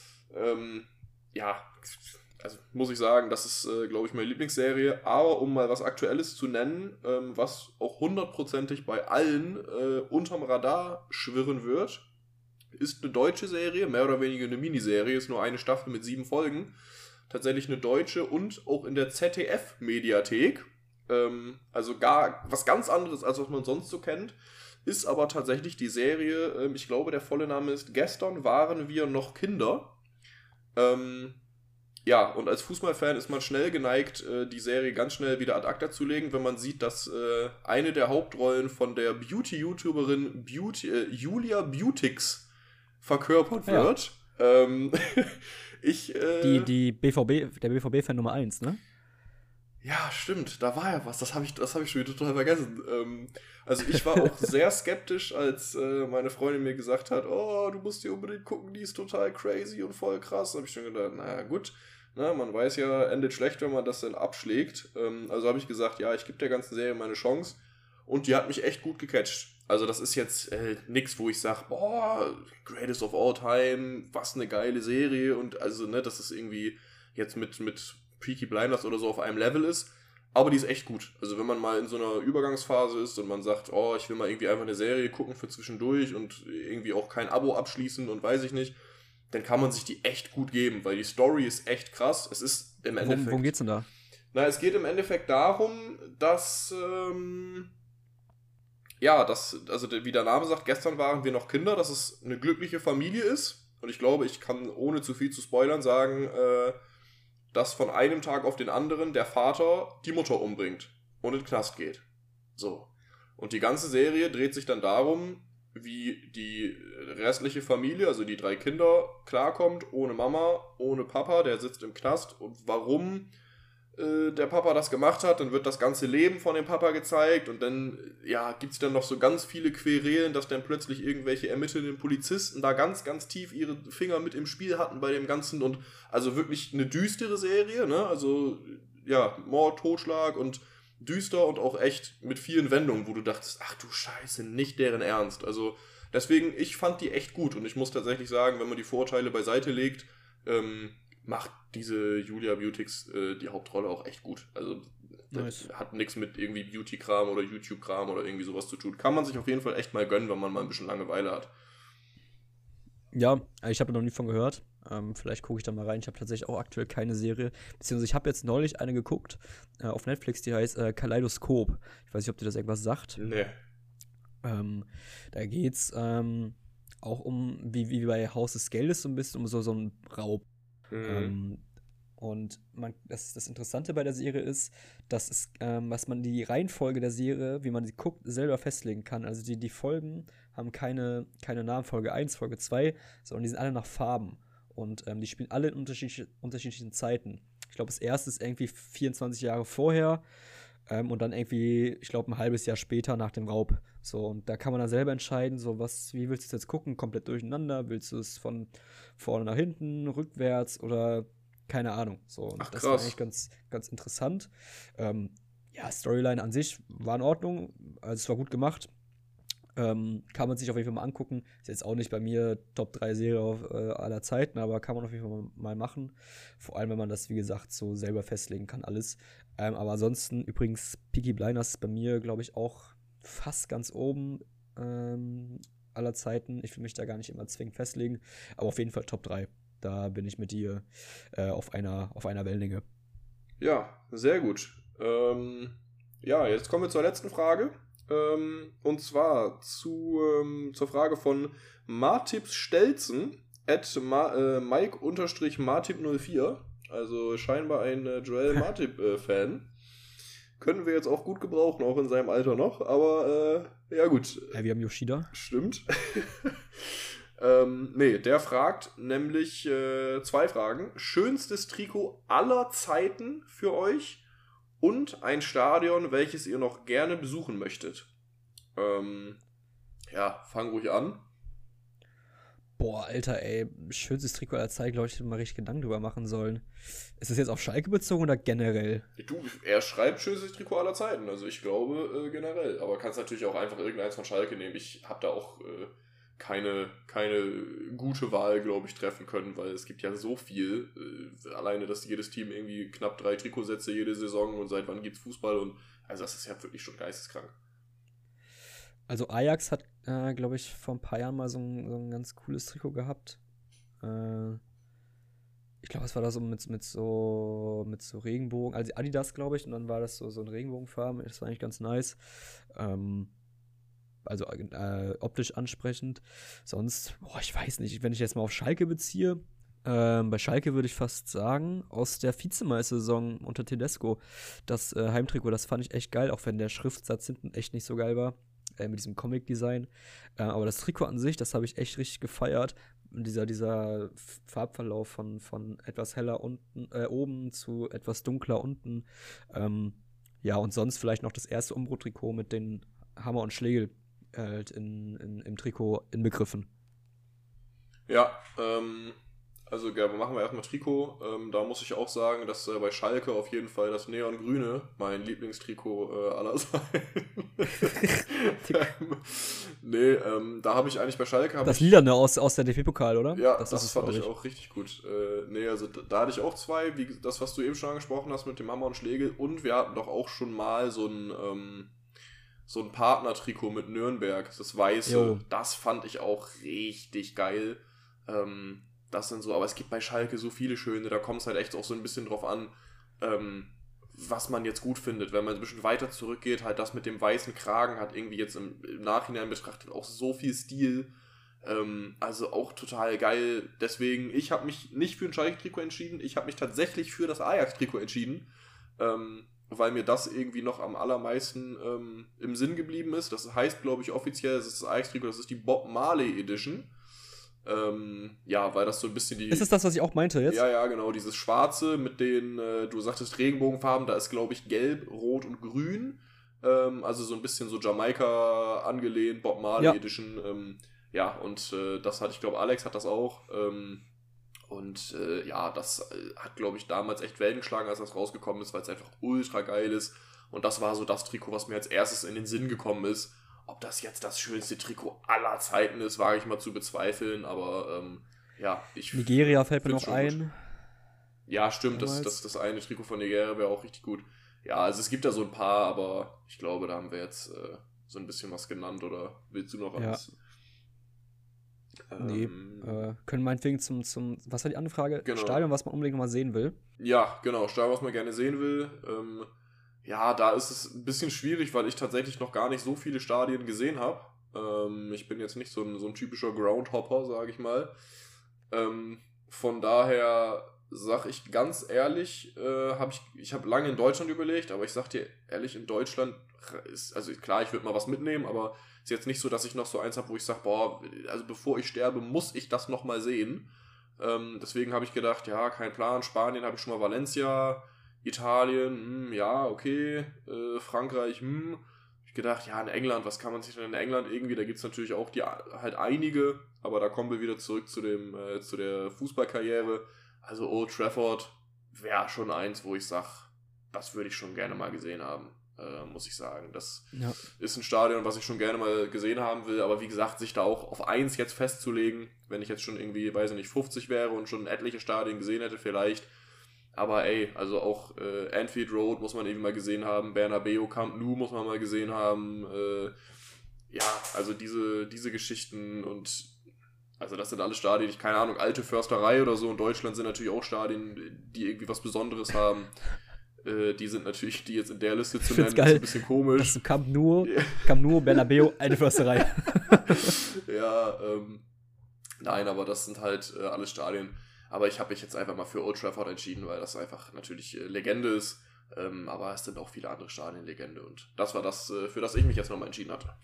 Also muss ich sagen, das ist, glaube ich, meine Lieblingsserie. Aber um mal was Aktuelles zu nennen, was auch hundertprozentig bei allen unterm Radar schwirren wird, ist eine deutsche Serie, mehr oder weniger eine Miniserie, ist nur eine Staffel mit 7 Folgen. Tatsächlich eine deutsche und auch in der ZDF-Mediathek. Also gar was ganz anderes, als was man sonst so kennt. Ist aber tatsächlich die Serie, ich glaube, der volle Name ist Gestern waren wir noch Kinder. Und als Fußballfan ist man schnell geneigt, die Serie ganz schnell wieder ad acta zu legen, wenn man sieht, dass eine der Hauptrollen von der Beauty-YouTuberin Julia Beautix verkörpert wird. Ja. Der BVB-Fan Nummer 1, ne? Ja, stimmt, da war ja was, das hab ich schon wieder total vergessen. Also ich war auch sehr skeptisch, als meine Freundin mir gesagt hat, oh, du musst die unbedingt gucken, die ist total crazy und voll krass. Da habe ich schon gedacht, naja gut, ne, man weiß ja, endet schlecht, wenn man das dann abschlägt. Also habe ich gesagt, ja, ich gebe der ganzen Serie meine Chance und die hat mich echt gut gecatcht. Also das ist jetzt nix, wo ich sage, boah, greatest of all time, was eine geile Serie und also, ne, das ist irgendwie jetzt mit Peaky Blinders oder so auf einem Level ist, aber die ist echt gut. Also wenn man mal in so einer Übergangsphase ist und man sagt, oh, ich will mal irgendwie einfach eine Serie gucken für zwischendurch und irgendwie auch kein Abo abschließen und weiß ich nicht, dann kann man sich die echt gut geben, weil die Story ist echt krass. Es ist im Endeffekt... Worum geht's denn da? Na, es geht im Endeffekt darum, dass... also wie der Name sagt, gestern waren wir noch Kinder, dass es eine glückliche Familie ist. Und ich glaube, ich kann ohne zu viel zu spoilern sagen, dass von einem Tag auf den anderen der Vater die Mutter umbringt und in den Knast geht. So. Und die ganze Serie dreht sich dann darum, wie die restliche Familie, also die 3 Kinder, klarkommt, ohne Mama, ohne Papa, der sitzt im Knast und warum der Papa das gemacht hat, dann wird das ganze Leben von dem Papa gezeigt und dann, gibt es dann noch so ganz viele Querelen, dass dann plötzlich irgendwelche ermittelnden Polizisten da ganz, ganz tief ihre Finger mit im Spiel hatten bei dem Ganzen und also wirklich eine düstere Serie, ne, also, Mord, Totschlag und düster und auch echt mit vielen Wendungen, wo du dachtest, ach du Scheiße, nicht deren Ernst, also deswegen, ich fand die echt gut und ich muss tatsächlich sagen, wenn man die Vorurteile beiseite legt, macht diese Julia Beautix die Hauptrolle auch echt gut. Also das hat nichts mit irgendwie Beauty-Kram oder YouTube-Kram oder irgendwie sowas zu tun. Kann man sich auf jeden Fall echt mal gönnen, wenn man mal ein bisschen Langeweile hat. Ja, ich habe noch nie von gehört. Vielleicht gucke ich da mal rein. Ich habe tatsächlich auch aktuell keine Serie. Beziehungsweise ich habe jetzt neulich eine geguckt auf Netflix, die heißt Kaleidoskop. Ich weiß nicht, ob dir das irgendwas sagt. Nee. Da geht's auch um, wie bei Haus des Geldes, so ein bisschen um so einen Raub. Und das Interessante bei der Serie ist, dass man die Reihenfolge der Serie, wie man sie guckt, selber festlegen kann. Also die Folgen haben keine Namen, Folge 1, Folge 2, sondern die sind alle nach Farben. Und die spielen alle in unterschiedlichen Zeiten. Ich glaube, das erste ist irgendwie 24 Jahre vorher und dann irgendwie, ich glaube, ein halbes Jahr später nach dem Raub. So, und da kann man dann selber entscheiden, so wie willst du es jetzt gucken? Komplett durcheinander? Willst du es von vorne nach hinten, rückwärts oder keine Ahnung. So, und Ach, das krass. war eigentlich ganz, ganz interessant. Ja, Storyline an sich war in Ordnung, also es war gut gemacht. Kann man sich auf jeden Fall mal angucken. Ist jetzt auch nicht bei mir Top 3 Serie aller Zeiten, aber kann man auf jeden Fall mal machen. Vor allem, wenn man das, wie gesagt, so selber festlegen kann, alles. Aber ansonsten, übrigens, Peaky Blinders ist bei mir, glaube ich, auch fast ganz oben aller Zeiten. Ich will mich da gar nicht immer zwingend festlegen, aber auf jeden Fall Top 3. Da bin ich mit dir auf einer Wellenlänge. Ja, sehr gut. Ja, jetzt kommen wir zur letzten Frage. Und zwar zur Frage von Martips Stelzen at Mike-Martip04. Also scheinbar ein Joel Martip-Fan. Können wir jetzt auch gut gebrauchen, auch in seinem Alter noch. Aber ja gut. Ja, wir haben Yoshida. Stimmt. Nee, der fragt nämlich 2 Fragen. Schönstes Trikot aller Zeiten für euch und ein Stadion, welches ihr noch gerne besuchen möchtet. Ja, fang ruhig an. Boah, Alter, ey, schönstes Trikot aller Zeit, glaube ich, hätte mal richtig Gedanken drüber machen sollen. Ist das jetzt auf Schalke bezogen oder generell? Er schreibt schönstes Trikot aller Zeiten, also ich glaube generell. Aber kannst natürlich auch einfach irgendeins von Schalke nehmen. Ich habe da auch keine gute Wahl, glaube ich, treffen können, weil es gibt ja so viel. Alleine, dass jedes Team irgendwie knapp 3 Trikotsätze jede Saison und seit wann gibt's Fußball und also das ist ja wirklich schon geisteskrank. Also Ajax hat, glaube ich, vor ein paar Jahren mal so ein ganz cooles Trikot gehabt. Ich glaube, es war da so mit so Regenbogen, also Adidas, glaube ich, und dann war das so ein Regenbogenfarben. Das war eigentlich ganz nice. Also optisch ansprechend. Sonst, ich weiß nicht, wenn ich jetzt mal auf Schalke beziehe, bei Schalke würde ich fast sagen, aus der Vizemeistersaison unter Tedesco, das Heimtrikot, das fand ich echt geil, auch wenn der Schriftsatz hinten echt nicht so geil war, mit diesem Comic-Design. Aber das Trikot an sich, das habe ich echt richtig gefeiert. Dieser Farbverlauf von etwas heller unten, oben zu etwas dunkler unten. Ja, und sonst vielleicht noch das erste Umbro-Trikot mit den Hammer und Schlegel halt im Trikot inbegriffen. Ja, also machen wir erstmal Trikot. Da muss ich auch sagen, dass bei Schalke auf jeden Fall das Neongrüne mein Lieblingstrikot aller Zeiten. Nee, da habe ich eigentlich bei Schalke... Das Lilane aus der DFB-Pokal, oder? Ja, das fand ich auch richtig gut. Nee, also da hatte ich auch 2, wie das, was du eben schon angesprochen hast mit dem Hammer und Schlegel. Und wir hatten doch auch schon mal so ein Partnertrikot mit Nürnberg, das Weiße. Jo. Das fand ich auch richtig geil. Das sind so, aber es gibt bei Schalke so viele schöne, da kommt es halt echt auch so ein bisschen drauf an, was man jetzt gut findet. Wenn man ein bisschen weiter zurückgeht, halt das mit dem weißen Kragen hat irgendwie jetzt im Nachhinein betrachtet auch so viel Stil. Also auch total geil. Deswegen, ich habe mich nicht für ein Schalke-Trikot entschieden, ich habe mich tatsächlich für das Ajax-Trikot entschieden. Weil mir das irgendwie noch am allermeisten im Sinn geblieben ist. Das heißt, glaube ich, offiziell, das ist das Ajax-Trikot, das ist die Bob Marley Edition. Ja, weil das so ein bisschen die... Ist es das, was ich auch meinte jetzt? Ja, genau, dieses Schwarze mit den, du sagtest Regenbogenfarben, da ist, glaube ich, Gelb, Rot und Grün. Also so ein bisschen so Jamaika angelehnt, Bob Marley Edition. Ja, und das hatte ich, glaube, Alex hat das auch. Ja, das hat, glaube ich, damals echt Wellen geschlagen, als das rausgekommen ist, weil es einfach ultra geil ist. Und das war so das Trikot, was mir als erstes in den Sinn gekommen ist. Ob das jetzt das schönste Trikot aller Zeiten ist, wage ich mal zu bezweifeln. Aber ja, Nigeria fällt mir noch ein. Ja, stimmt, damals. das eine Trikot von Nigeria wäre auch richtig gut. Ja, also es gibt da so ein paar, aber ich glaube, da haben wir jetzt so ein bisschen was genannt, oder willst du noch Ja, eins? nee. Können meinetwegen was war die Anfrage? Genau. Stadion, was man unbedingt mal sehen will. Ja, genau, Stadion, was man gerne sehen will. Ja, da ist es ein bisschen schwierig, weil ich tatsächlich noch gar nicht so viele Stadien gesehen habe. Ich bin jetzt nicht so ein typischer Groundhopper, sage ich mal. Von daher sag ich ganz ehrlich, ich habe lange in Deutschland überlegt, aber ich sag dir ehrlich, in Deutschland ist, also klar, ich würde mal was mitnehmen, aber ist jetzt nicht so, dass ich noch so eins habe, wo ich sage, boah, also bevor ich sterbe, muss ich das nochmal sehen. Deswegen habe ich gedacht, ja, kein Plan, Spanien habe ich schon mal Valencia, Italien, ja, okay, Frankreich, ich gedacht, ja, in England, was kann man sich denn in England irgendwie, da gibt es natürlich auch halt einige, aber da kommen wir wieder zurück zu der Fußballkarriere. Also Old Trafford wäre schon eins, wo ich sage, das würde ich schon gerne mal gesehen haben, muss ich sagen. Das Ja. ist ein Stadion, was ich schon gerne mal gesehen haben will, aber wie gesagt, sich da auch auf eins jetzt festzulegen, wenn ich jetzt schon irgendwie, weiß ich nicht, 50 wäre und schon etliche Stadien gesehen hätte vielleicht, aber ey, also auch Anfield Road muss man eben mal gesehen haben, Bernabeu, Camp Nou muss man mal gesehen haben, ja, also diese Geschichten und also das sind alle Stadien, keine Ahnung, alte Försterei oder so in Deutschland sind natürlich auch Stadien, die irgendwie was Besonderes haben. Die sind natürlich, die jetzt in der Liste zu Ich find's nennen, ist geil, ein bisschen dass komisch. du Camp Nou, Bernabeu, eine Försterei. Ja, nein, aber das sind halt alle Stadien. Aber ich habe mich jetzt einfach mal für Old Trafford entschieden, weil das einfach natürlich Legende ist. Aber es sind auch viele andere Stadien Legende. Und das war das, für das ich mich jetzt nochmal entschieden hatte.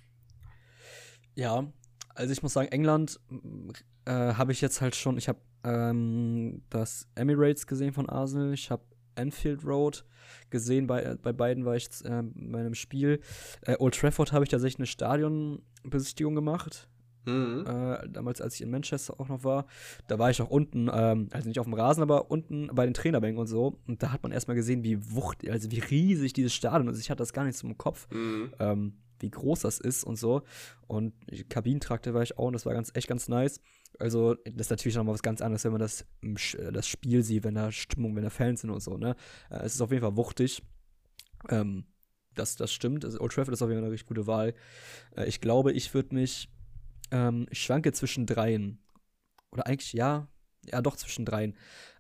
Ja, also ich muss sagen, England habe ich jetzt halt schon, ich habe das Emirates gesehen von Arsenal, ich habe Anfield Road gesehen, bei beiden war ich bei einem Spiel. Old Trafford habe ich tatsächlich eine Stadionbesichtigung gemacht. Damals, als ich in Manchester auch noch war, da war ich auch unten, also nicht auf dem Rasen, aber unten bei den Trainerbänken und so. Und da hat man erstmal gesehen, wie riesig dieses Stadion ist. Ich hatte das gar nicht so im Kopf, wie groß das ist und so. Und Kabinentrakte war ich auch und das war echt ganz nice. Also, das ist natürlich nochmal was ganz anderes, wenn man das Spiel sieht, wenn da Stimmung, wenn da Fans sind und so, ne? Es ist auf jeden Fall wuchtig. Das stimmt. Also Old Trafford ist auf jeden Fall eine richtig gute Wahl. Ich glaube, ich schwanke zwischen dreien. Oder eigentlich, ja, doch zwischen dreien.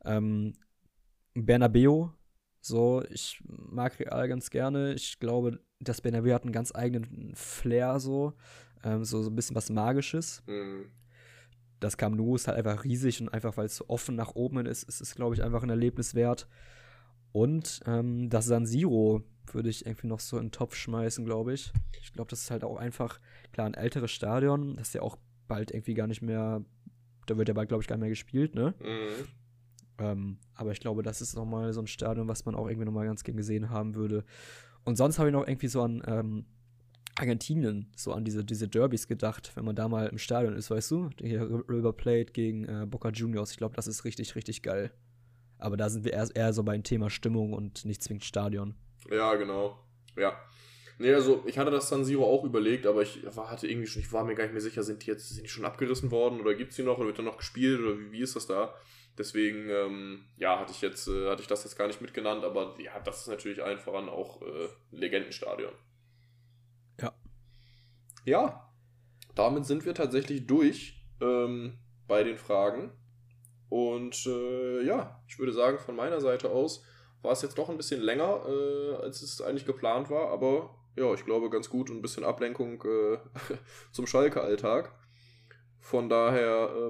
Bernabeu, so, ich mag Real ganz gerne. Ich glaube, das Bernabeu hat einen ganz eigenen Flair, so ein bisschen was Magisches. Das Camp Nou ist halt einfach riesig und einfach, weil es so offen nach oben hin ist es, glaube ich, einfach ein Erlebnis wert. Und das San Siro würde ich irgendwie noch so in den Topf schmeißen, glaube ich. Ich glaube, das ist halt auch einfach, klar, ein älteres Stadion, das ist ja auch bald irgendwie gar nicht mehr, da wird ja bald, glaube ich, gar nicht mehr gespielt, ne? Aber ich glaube, das ist nochmal so ein Stadion, was man auch irgendwie nochmal ganz gern gesehen haben würde. Und sonst habe ich noch irgendwie so an Argentinien, so an diese Derbys gedacht, wenn man da mal im Stadion ist, weißt du? Hier River Plate gegen Boca Juniors. Ich glaube, das ist richtig, richtig geil. Aber da sind wir eher so beim Thema Stimmung und nicht zwingend Stadion. Ja, genau. Ja. Nee, also ich hatte das San Siro auch überlegt, aber ich war mir gar nicht mehr sicher, sind die schon abgerissen worden oder gibt es die noch oder wird da noch gespielt oder wie ist das da? Deswegen, hatte ich das jetzt gar nicht mitgenannt, aber ja, das ist natürlich allen voran auch ein Legendenstadion. Ja. Ja, damit sind wir tatsächlich durch bei den Fragen. Und ich würde sagen, von meiner Seite aus war es jetzt doch ein bisschen länger, als es eigentlich geplant war, aber ja, ich glaube ganz gut und ein bisschen Ablenkung zum Schalke-Alltag. Von daher,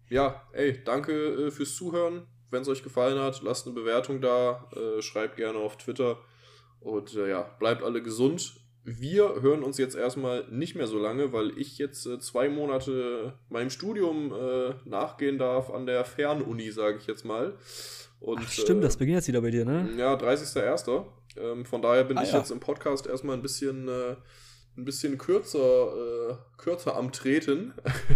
danke fürs Zuhören. Wenn es euch gefallen hat, lasst eine Bewertung da, schreibt gerne auf Twitter und bleibt alle gesund. Wir hören uns jetzt erstmal nicht mehr so lange, weil ich jetzt 2 Monate meinem Studium nachgehen darf an der Fernuni, sage ich jetzt mal. Und, Ach, stimmt, das beginnt jetzt wieder bei dir, ne? Ja, 30.01. Von daher bin ich ja. jetzt im Podcast erstmal ein bisschen kürzer am Treten.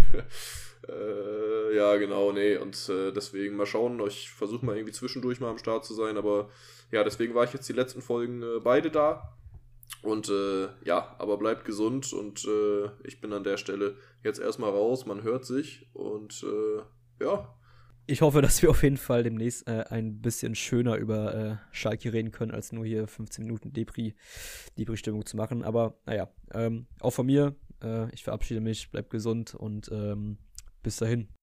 Ja, genau, nee. Und deswegen mal schauen. Ich versuche mal irgendwie zwischendurch mal am Start zu sein. Aber ja, deswegen war ich jetzt die letzten Folgen beide da. Und aber bleibt gesund. Und ich bin an der Stelle jetzt erstmal raus. Man hört sich. Und Ich hoffe, dass wir auf jeden Fall demnächst ein bisschen schöner über Schalke reden können, als nur hier 15 Minuten Depri-Stimmung zu machen. Aber naja, auch von mir, ich verabschiede mich, bleib gesund und bis dahin.